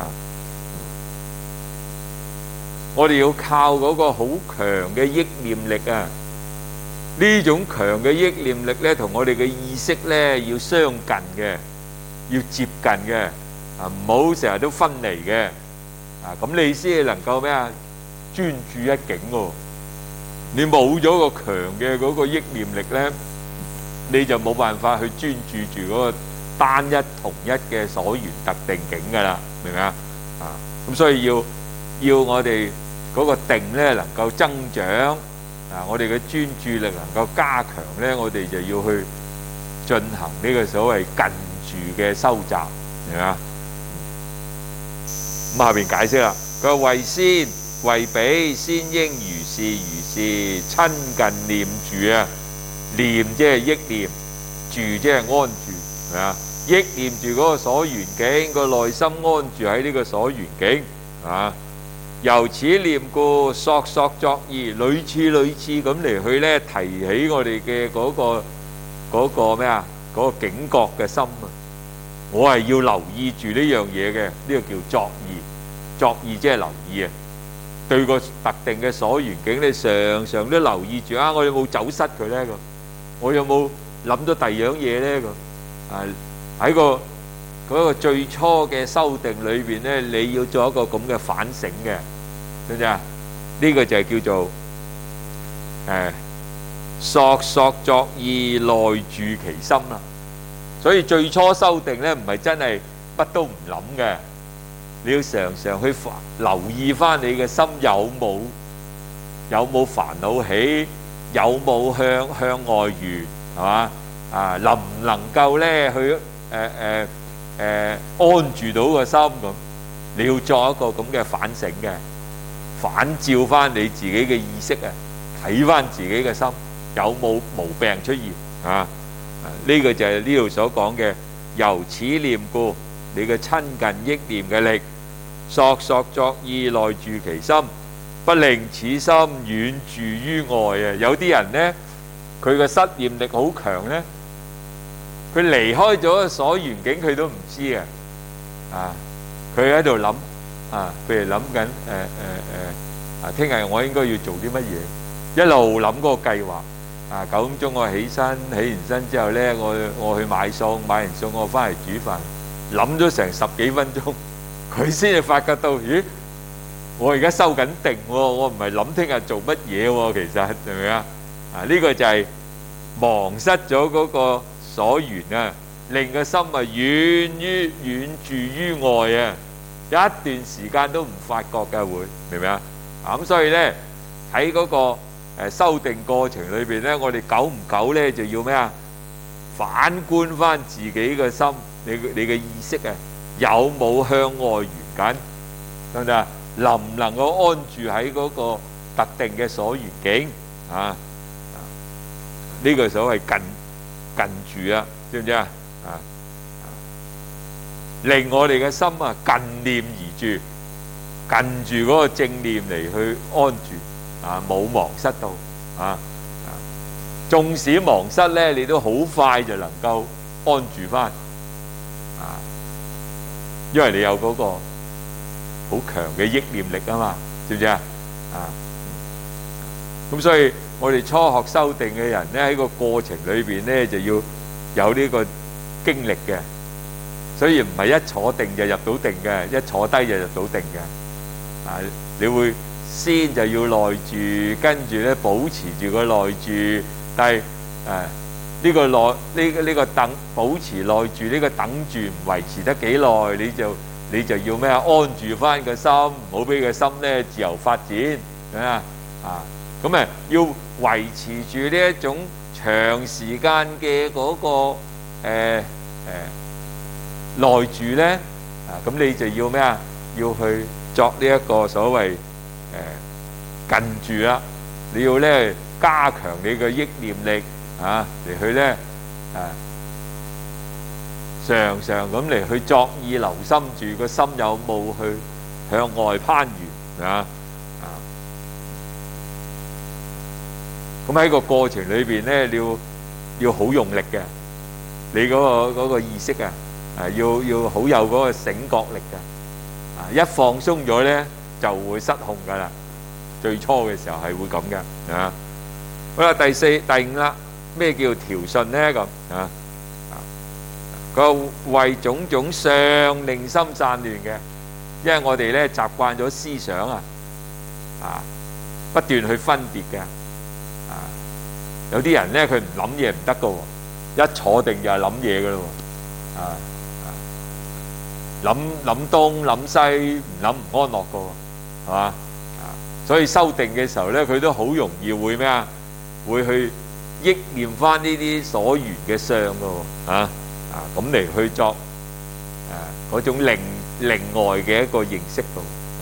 我哋要靠嗰個好強嘅憶念力啊！呢種強嘅憶念力咧，同我哋嘅意識咧要相近嘅，要接近嘅，唔好成日都分離嘅，咁你先能夠咩啊？專注一境喎！你冇咗個強嘅嗰個憶念力咧，你就冇辦法去專注住嗰個單一同一嘅所緣特定境噶啦，明唔明啊？咁所以要我哋嗰個定咧能夠增長，我哋嘅專注力能夠加強咧，我哋就要去進行呢個所謂近住嘅收集，明唔明啊？咁下邊解釋啦，佢話為先為彼先應如是親近念住啊。念即係憶念，住即係安住，係咪啊？憶念住嗰個所緣境，個內心安住喺呢個所緣境，由此念故，索索作意，屢次咁嚟去咧，提起我哋嘅嗰個咩啊？嗰個警覺嘅心啊！我係要留意住呢樣嘢嘅，呢個叫作意，作意即係留意啊！ 對個特定嘅所緣境，你常常都留意住啊，我有冇走失佢咧？我有冇諗到第二樣嘢咧？喺嗰個最初嘅修訂裏邊咧，你要做一個咁嘅反省嘅，知唔知啊？呢個就係叫做索索作意，內住其心啦。所以最初修訂咧，唔係真係乜都唔諗嘅，你要常常去留意翻你嘅心有冇煩惱起，有冇向外緣，係嘛？能唔能夠咧去安住到個心咁？你要作一個咁嘅反省嘅，反照翻你自己嘅意識啊，睇翻自己嘅心有冇毛病出現啊？呢個就係呢度所講嘅，由此念故，你嘅親近憶念嘅力，索索作意，內住其心，不令此心遠住於外啊！有啲人呢，佢嘅失念力好強呢，佢離開咗所緣境，佢都唔知嘅。佢喺度諗譬如諗緊聽日我應該要做啲乜嘢，一路諗嗰個計劃。9點鐘我起完身之後呢，我去買餸，買完餸我翻嚟煮飯，諗咗成10幾分鐘，佢先至發覺到，咦，我而家收緊定喎，我唔係諗聽日做乜嘢喎，其實係咪啊？呢個就係忘失咗嗰個所緣啊，令個心遠住於外啊，一段時間都唔發覺嘅會，明唔明啊？咁所以呢，喺嗰個修訂過程裏邊呢，我哋久唔久呢就要咩啊？反觀翻自己嘅心，你嘅意識啊，有冇向外緣緊？得唔得啊？能唔能夠安住喺嗰個特定嘅所緣境啊？呢個所謂近住啊，知唔知啊？令我哋嘅心啊近念而住，近住嗰個正念嚟去安住。冇忘失到縱使忘失咧，你都好快就能夠安住翻因為你有嗰個好強嘅憶念力啊嘛，知唔知啊？咁所以我哋初學修定嘅人咧，喺個過程裏邊咧就要有呢個經歷嘅，所以唔係一坐定就入到定嘅，一坐低就入到定嘅。你會先就要內住，跟住咧保持住個內住，但係呢個等保持內住呢個等住唔維持得幾耐，你就要咩啊？安住翻個心，唔好俾個心咧自由發展咁要維持住呢一種長時間嘅嗰個內住咧咁你就要咩啊？要去作呢一個所謂近住啦，你要咧加強你嘅憶念力嚟去咧常常咁嚟去作意留心住個心有冇去向外攀緣咁喺個過程裏邊咧，你要好用力嘅，你嗰個意識要好有嗰個醒覺力嘅一放鬆咗咧就會失控噶啦。最初嘅時候係會咁嘅好啦，第五啦，咩叫調順呢？咁佢為種種相令心散亂嘅，因為我哋咧習慣咗思想不斷去分別嘅有啲人咧佢唔諗嘢唔得噶喎，一坐定就係諗嘢噶咯喎諗東諗西，唔諗唔安樂噶喎，係嘛？所以修定嘅時候咧，佢都好容易會咩啊？會去憶念翻呢啲所緣嘅相噶喎，咁嚟去作嗰種另外嘅一個認識度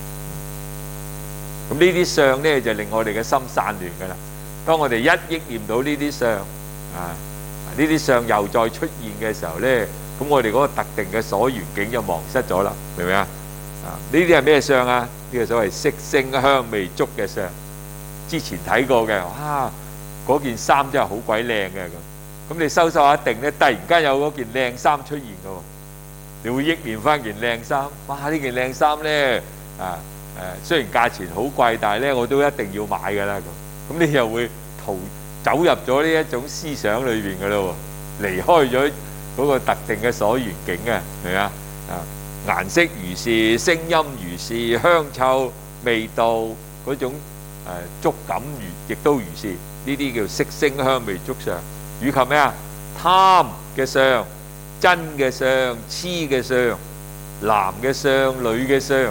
咁呢啲相咧就令我哋嘅心散亂噶啦。當我哋一憶念到呢啲相呢啲相又再出現嘅時候咧，咁我哋嗰個特定嘅所緣境就忘失咗啦，明唔明啊？呢啲係咩相啊？呢個所謂色聲香味觸嘅相，之前睇過嘅，哇！嗰件衫真係好鬼靚嘅咁你收一定咧，突然間有嗰件靚衫出現嘅喎，你會憶念翻件靚衫，哇！呢件靚衫咧雖然價錢好貴，但係咧我都一定要買㗎啦。咁你又會走入咗呢一種思想裏邊㗎咯喎，離開咗嗰個特定嘅所緣境啊，係咪啊？顏色如是，聲音如是，香臭味道嗰種觸感亦都如是。呢啲叫色聲香味觸相，以及咩啊？貪嘅相、真嘅相、痴嘅相、男嘅相、女嘅相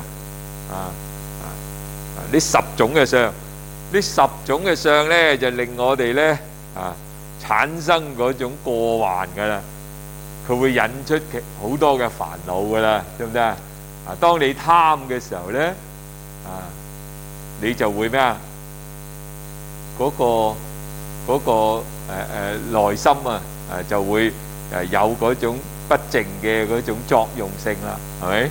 呢10種嘅相，呢10種嘅相咧就令我哋咧產生嗰種過患噶啦，佢會引出好多嘅煩惱噶啦，對唔對啊？當你貪嘅時候咧你就會咩啊？嗰個內心就會有嗰種不淨嘅嗰種作用性啦，係咪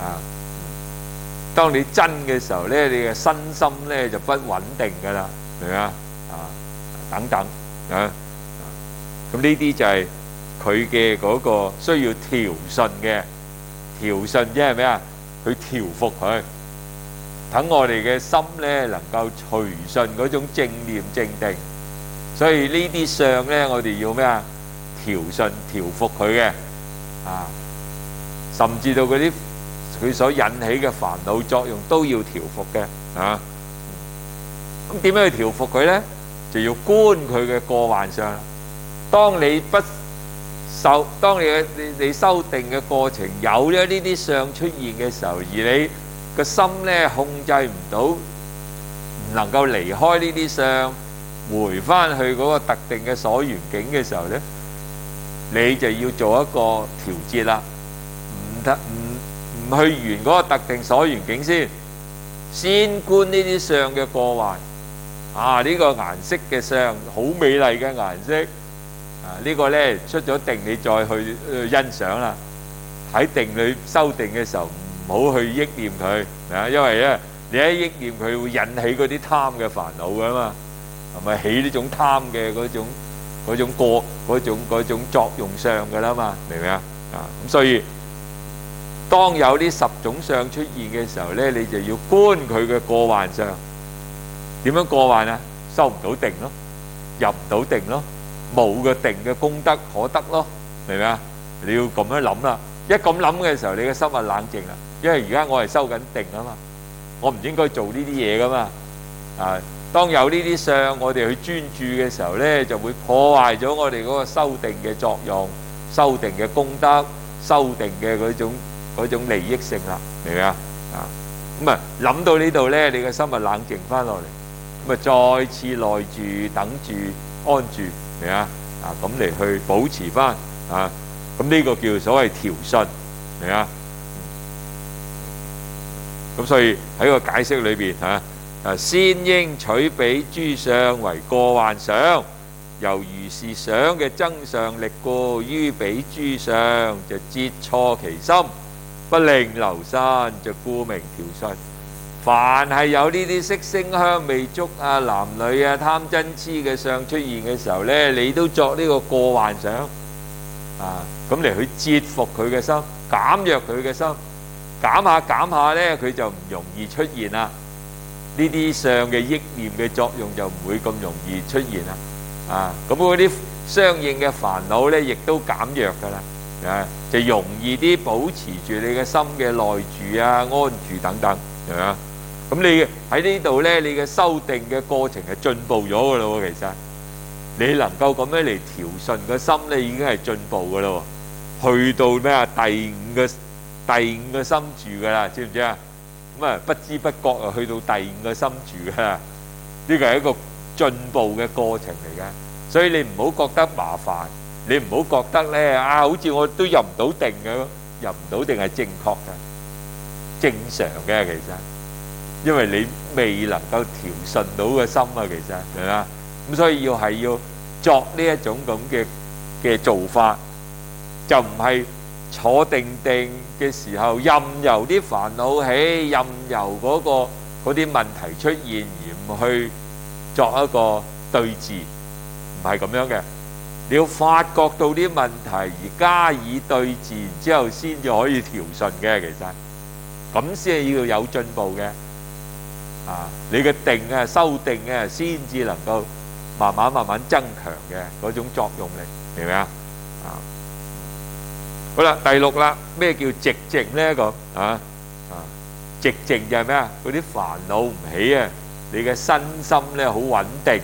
當你真嘅時候咧，你嘅身心咧就不穩定噶啦，明唔明啊？等等咁呢啲就係佢嘅嗰個需要調順嘅調順，即係咩啊？去調伏佢，等我哋嘅心咧能夠隨順嗰種正念正定。所以呢啲相咧，我哋要咩啊？調順調伏佢嘅甚至到嗰啲佢所引起嘅煩惱作用都要調伏嘅咁點樣去調伏佢咧？就要觀佢嘅過患相。當你修定嘅過程有咗呢啲相出現嘅時候，而你個心咧控制唔到，唔能夠離開呢啲相，回翻去嗰個特定嘅所緣境嘅時候咧，你就要做一個調節啦。唔去完嗰個特定所緣境先觀呢啲相嘅過患。呢個顏色嘅相好美麗嘅顏色呢個咧出咗定，你再去欣賞啦。喺定裏修定嘅時候，唔好去憶念佢因為咧你一憶念佢會引起嗰啲貪嘅煩惱噶嘛，係咪起呢種貪嘅嗰種作用相噶啦嘛，明唔明啊？咁所以當有呢10種相出現嘅時候咧，你就要觀佢嘅過患相。點樣過患啊？收唔到定咯，入唔到定咯，冇個定嘅功德可得咯，明唔明啊？你要咁樣諗啦。一咁諗嘅時候，你嘅心就冷靜啦。因為而家我係收緊定啊嘛，我唔應該做呢啲嘢噶嘛。當有呢啲相我哋去專注嘅時候咧，就會破壞咗我哋嗰個修定嘅作用、修定嘅功德、修定嘅嗰種利益性啦，明唔明啊？咁諗到呢度咧，你嘅心就冷靜翻落嚟。咁再次內住、等住、安住，明啊？咁嚟去保持翻咁呢個叫所謂調順，明啊？咁所以喺個解釋裏邊先應取彼諸相為過患相，由如是相嘅增上力故，於彼諸相就折錯其心，不令流散，就故名調順。凡係有呢啲色聲香味觸男女貪嗔痴嘅相出現嘅時候咧，你都作呢個過患相咁嚟去折服佢嘅心，減弱佢嘅心，減下咧，佢就唔容易出現啦。呢啲相嘅憶念嘅作用就唔會咁容易出現啦。咁嗰啲相應嘅煩惱咧，亦都減弱噶啦，就容易啲保持住你嘅心嘅內住安住等等，係咪啊？咁你喺呢度咧，你嘅修定嘅過程係進步咗噶咯喎。其實你能夠咁樣嚟調順個心咧，已經係進步噶咯喎。去到咩啊？第五個心住噶啦，知唔知啊？咁不知不覺去到第5個心住噶啦。呢個係一個進步嘅過程嚟嘅，所以你唔好覺得麻煩，你唔好覺得咧好似我都入唔到定嘅，入唔到定係正確嘅，正常嘅其實。因為你未能夠調順到個心其實係咪啊？咁所以要作呢一種咁嘅做法，就唔係坐定嘅時候任由啲煩惱起，任由嗰啲問題出現，而唔去作一個對治，唔係咁樣嘅。你要發覺到啲問題而加以對治，之後先至可以調順嘅。其實咁先係要有進步嘅。 你嘅定啊、修定啊，先至能夠慢慢增強嘅嗰種作用力，明唔明啊？好啦，第六啦，咩叫寂靜呢？咁寂靜就係咩啊？嗰啲煩惱唔起啊，你嘅身心咧好穩定，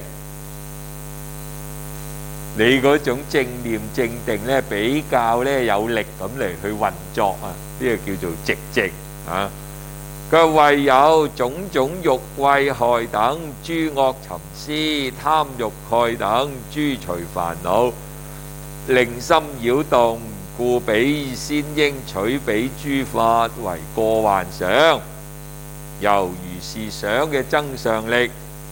你嗰種正念正定咧比較咧有力咁嚟去運作啊，呢個叫做寂靜啊。佢話唯有種種欲慧害等諸惡尋思、貪欲蓋等諸隨煩惱，令心擾動，故彼先應取彼諸法為過患想，猶如是想嘅增上力，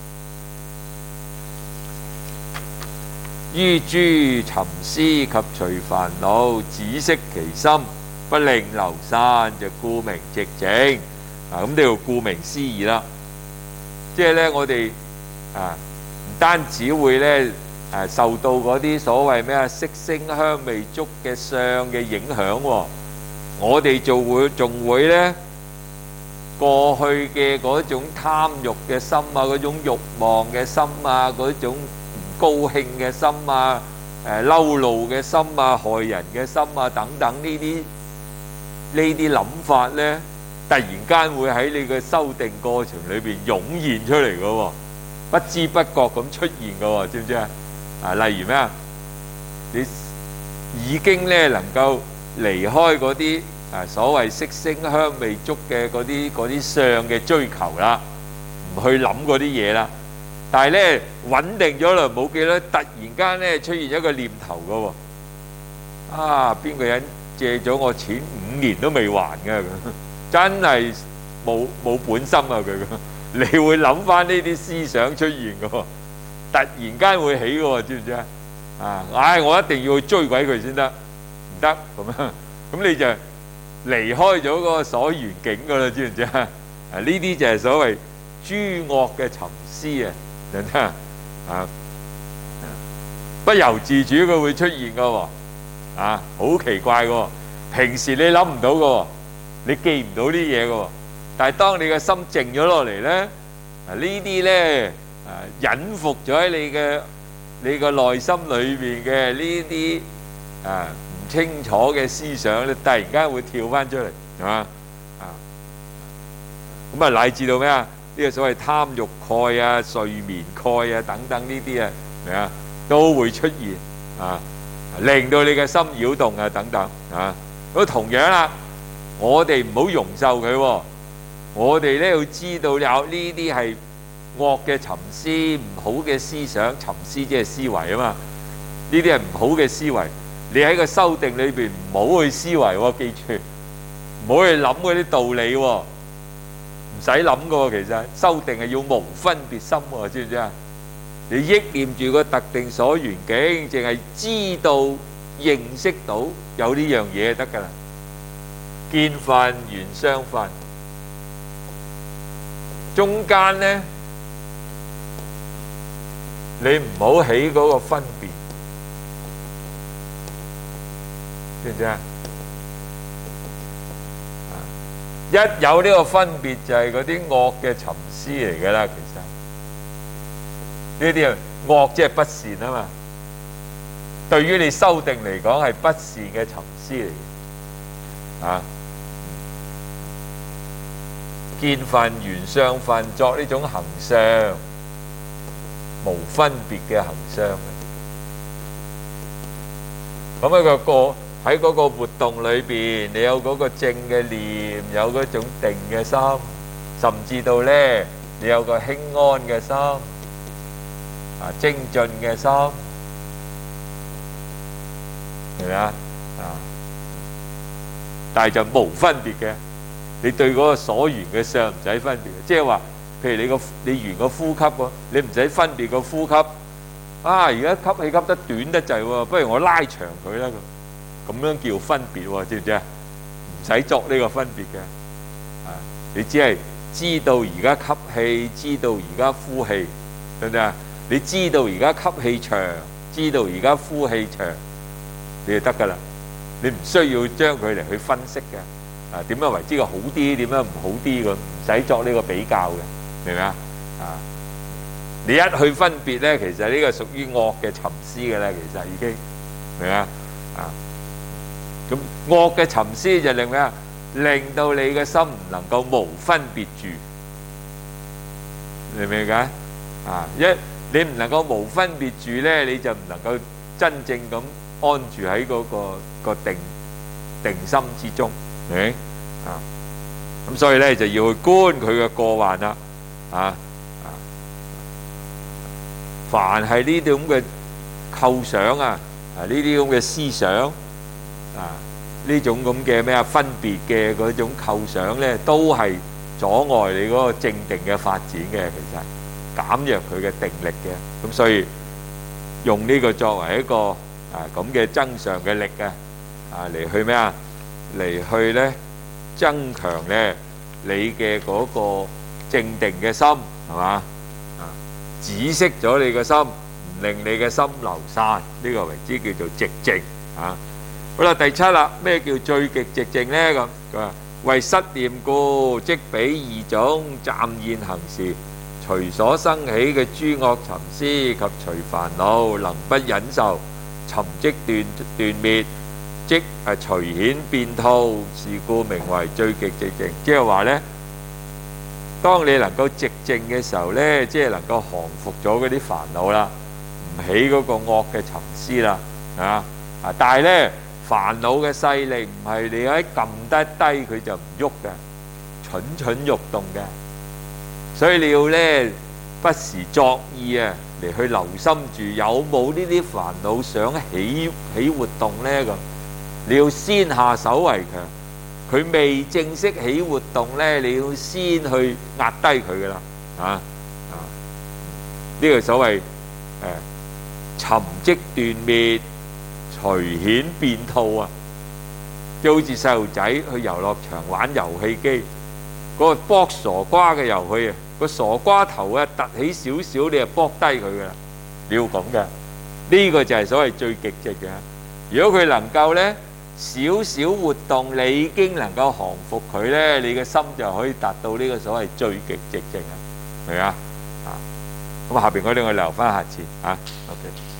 於諸尋思及隨煩惱止息其心，不令流散，就故名寂靜。咁呢度顧名思義啦，即係咧我哋唔單止會咧受到嗰啲所謂咩色聲香味觸嘅相嘅影響喎，我哋仲會咧過去嘅嗰種貪欲嘅心啊，嗰種慾望嘅心啊，嗰種唔高興嘅心啊，嬲怒嘅心啊，害人嘅心啊等等呢啲諗法咧，突然間會喺你嘅修定過程裏邊湧現出嚟嘅喎，不知不覺咁出現嘅喎，知唔知啊？例如咩啊？你已經咧能夠離開嗰啲所謂色聲香味觸嘅嗰啲相嘅追求啦，唔去諗嗰啲嘢啦。但係咧穩定咗啦，冇幾多，突然間咧出現一個念頭嘅喎，邊個人借咗我錢5年都未還嘅，真係冇本心啊！佢你會諗翻呢啲思想出現嘅喎，突然間會起嘅喎，知唔知啊？我一定要去追鬼佢先得，唔得咁樣，咁你就離開咗嗰個所緣境嘅啦，知唔知啊？呢啲就係所謂諸惡嘅尋思啊，明唔明啊？不由自主佢會出現嘅喎，好奇怪嘅喎，平時你諗唔到嘅喎。你記唔到啲嘢嘅喎，但係當你嘅心靜咗落嚟咧，呢啲咧隱伏咗喺你個內心裏邊嘅呢啲唔清楚嘅思想咧，突然間會跳翻出嚟，係嘛？咁乃至到咩啊？呢個所謂貪欲蓋啊、睡眠蓋啊等等呢啲啊，明啊，都會出現令到你嘅心擾動啊等等咁同樣啦。我哋唔好容受佢喎，我哋咧要知道有呢啲係惡嘅尋思，唔好嘅思想，尋思即係思維啊嘛。呢啲係唔好嘅思維，你喺個修定裏邊唔好去思維喎，記住，唔好去諗嗰啲道理喎，唔使諗嘅喎。其實修定係要無分別心喎，知唔知啊？你憶念住個特定所緣境，淨係知道認識到有呢樣嘢就得㗎啦。見分緣相分，中間呢，你唔好起嗰個分別，知唔知啊？一有呢個分別就係嗰啲惡嘅尋思嚟㗎啦。其實呢啲係惡，即係不善啊嘛。對於你修定嚟講係不善嘅尋思嚟嘅。見分緣相分，作呢種行相，無分別嘅行相。咁喺嗰個活動裏邊，你有嗰個正嘅念，有嗰種定嘅心，甚至到咧你有個輕安嘅心，精進嘅心，係咪啊？但係就無分別嘅。你對嗰個所緣嘅相唔使分別，即係話，譬如你緣個呼吸喎，你唔使分別個呼吸。而家吸氣吸得短得滯喎，不如我拉長佢啦。咁樣叫分別喎，知唔知啊？唔使作呢個分別嘅。你只係知道而家吸氣，知道而家呼氣，得唔得啊？你知道而家吸氣長，知道而家呼氣長，你就得㗎啦。你唔需要將佢嚟去分析嘅。點樣為之個好啲？點樣唔好啲？咁唔使作呢個比較嘅。 明唔明啊？啊！你一去分別咧，其實呢個屬於惡嘅沉思嘅咧，其實已經明啊？啊！咁惡嘅沉思就令咩啊？令到你嘅心唔能夠無分別住，明唔明解？啊！你唔能夠無分別住咧，你就唔能夠真正咁安住喺嗰個定心之中，明？啊！咁所以咧就要去觀佢嘅過患啦，啊！凡係呢啲咁嘅構想啊，呢啲咁嘅思想啊，呢種咁嘅咩啊分別嘅嗰種構想咧，都係阻礙你嗰個正定嘅發展嘅，其實減弱佢嘅定力嘅。咁所以用呢個作為一個咁嘅增上嘅力嚟去咩啊？嚟去咧增強咧你嘅嗰個正定嘅心，係嘛？止息咗你嘅心，唔令你嘅心流散，呢個為之叫做寂靜啊！好啦，第七啦，咩叫最極寂靜呢？咁佢話為失念故，即彼二種暫現行時，隨所生起嘅諸惡尋思及隨煩惱，能不忍受，尋即斷滅，即隨顯變吐，是故名為最極寂靜。即係話呢，當你能夠寂靜嘅時候呢，即係能夠降服咗嗰啲煩惱啦，唔起嗰個惡嘅尋思啦，但係呢，煩惱嘅勢力唔係你喺撳得低佢就唔喐嘅，蠢蠢欲動嘅，所以你要呢不時作意嚟去留心住有冇呢啲煩惱想起活動呢咁，你要先下手為強。佢未正式起活動呢，你要先去壓低佢噶啦，呢個所謂尋即斷滅，隨顯變吐啊！即好似細路仔去遊樂場玩遊戲機，嗰個卜傻瓜嘅遊戲啊，個傻瓜頭突起少少，你就卜低佢噶啦，你要咁嘅。呢個就係所謂最極寂嘅。如果佢能夠呢，少少活動，你已經能夠降服佢呢，你嘅心就可以達到呢個所謂最極寂靜啊，明啊？咁下邊嗰啲我留翻下次啊。OK。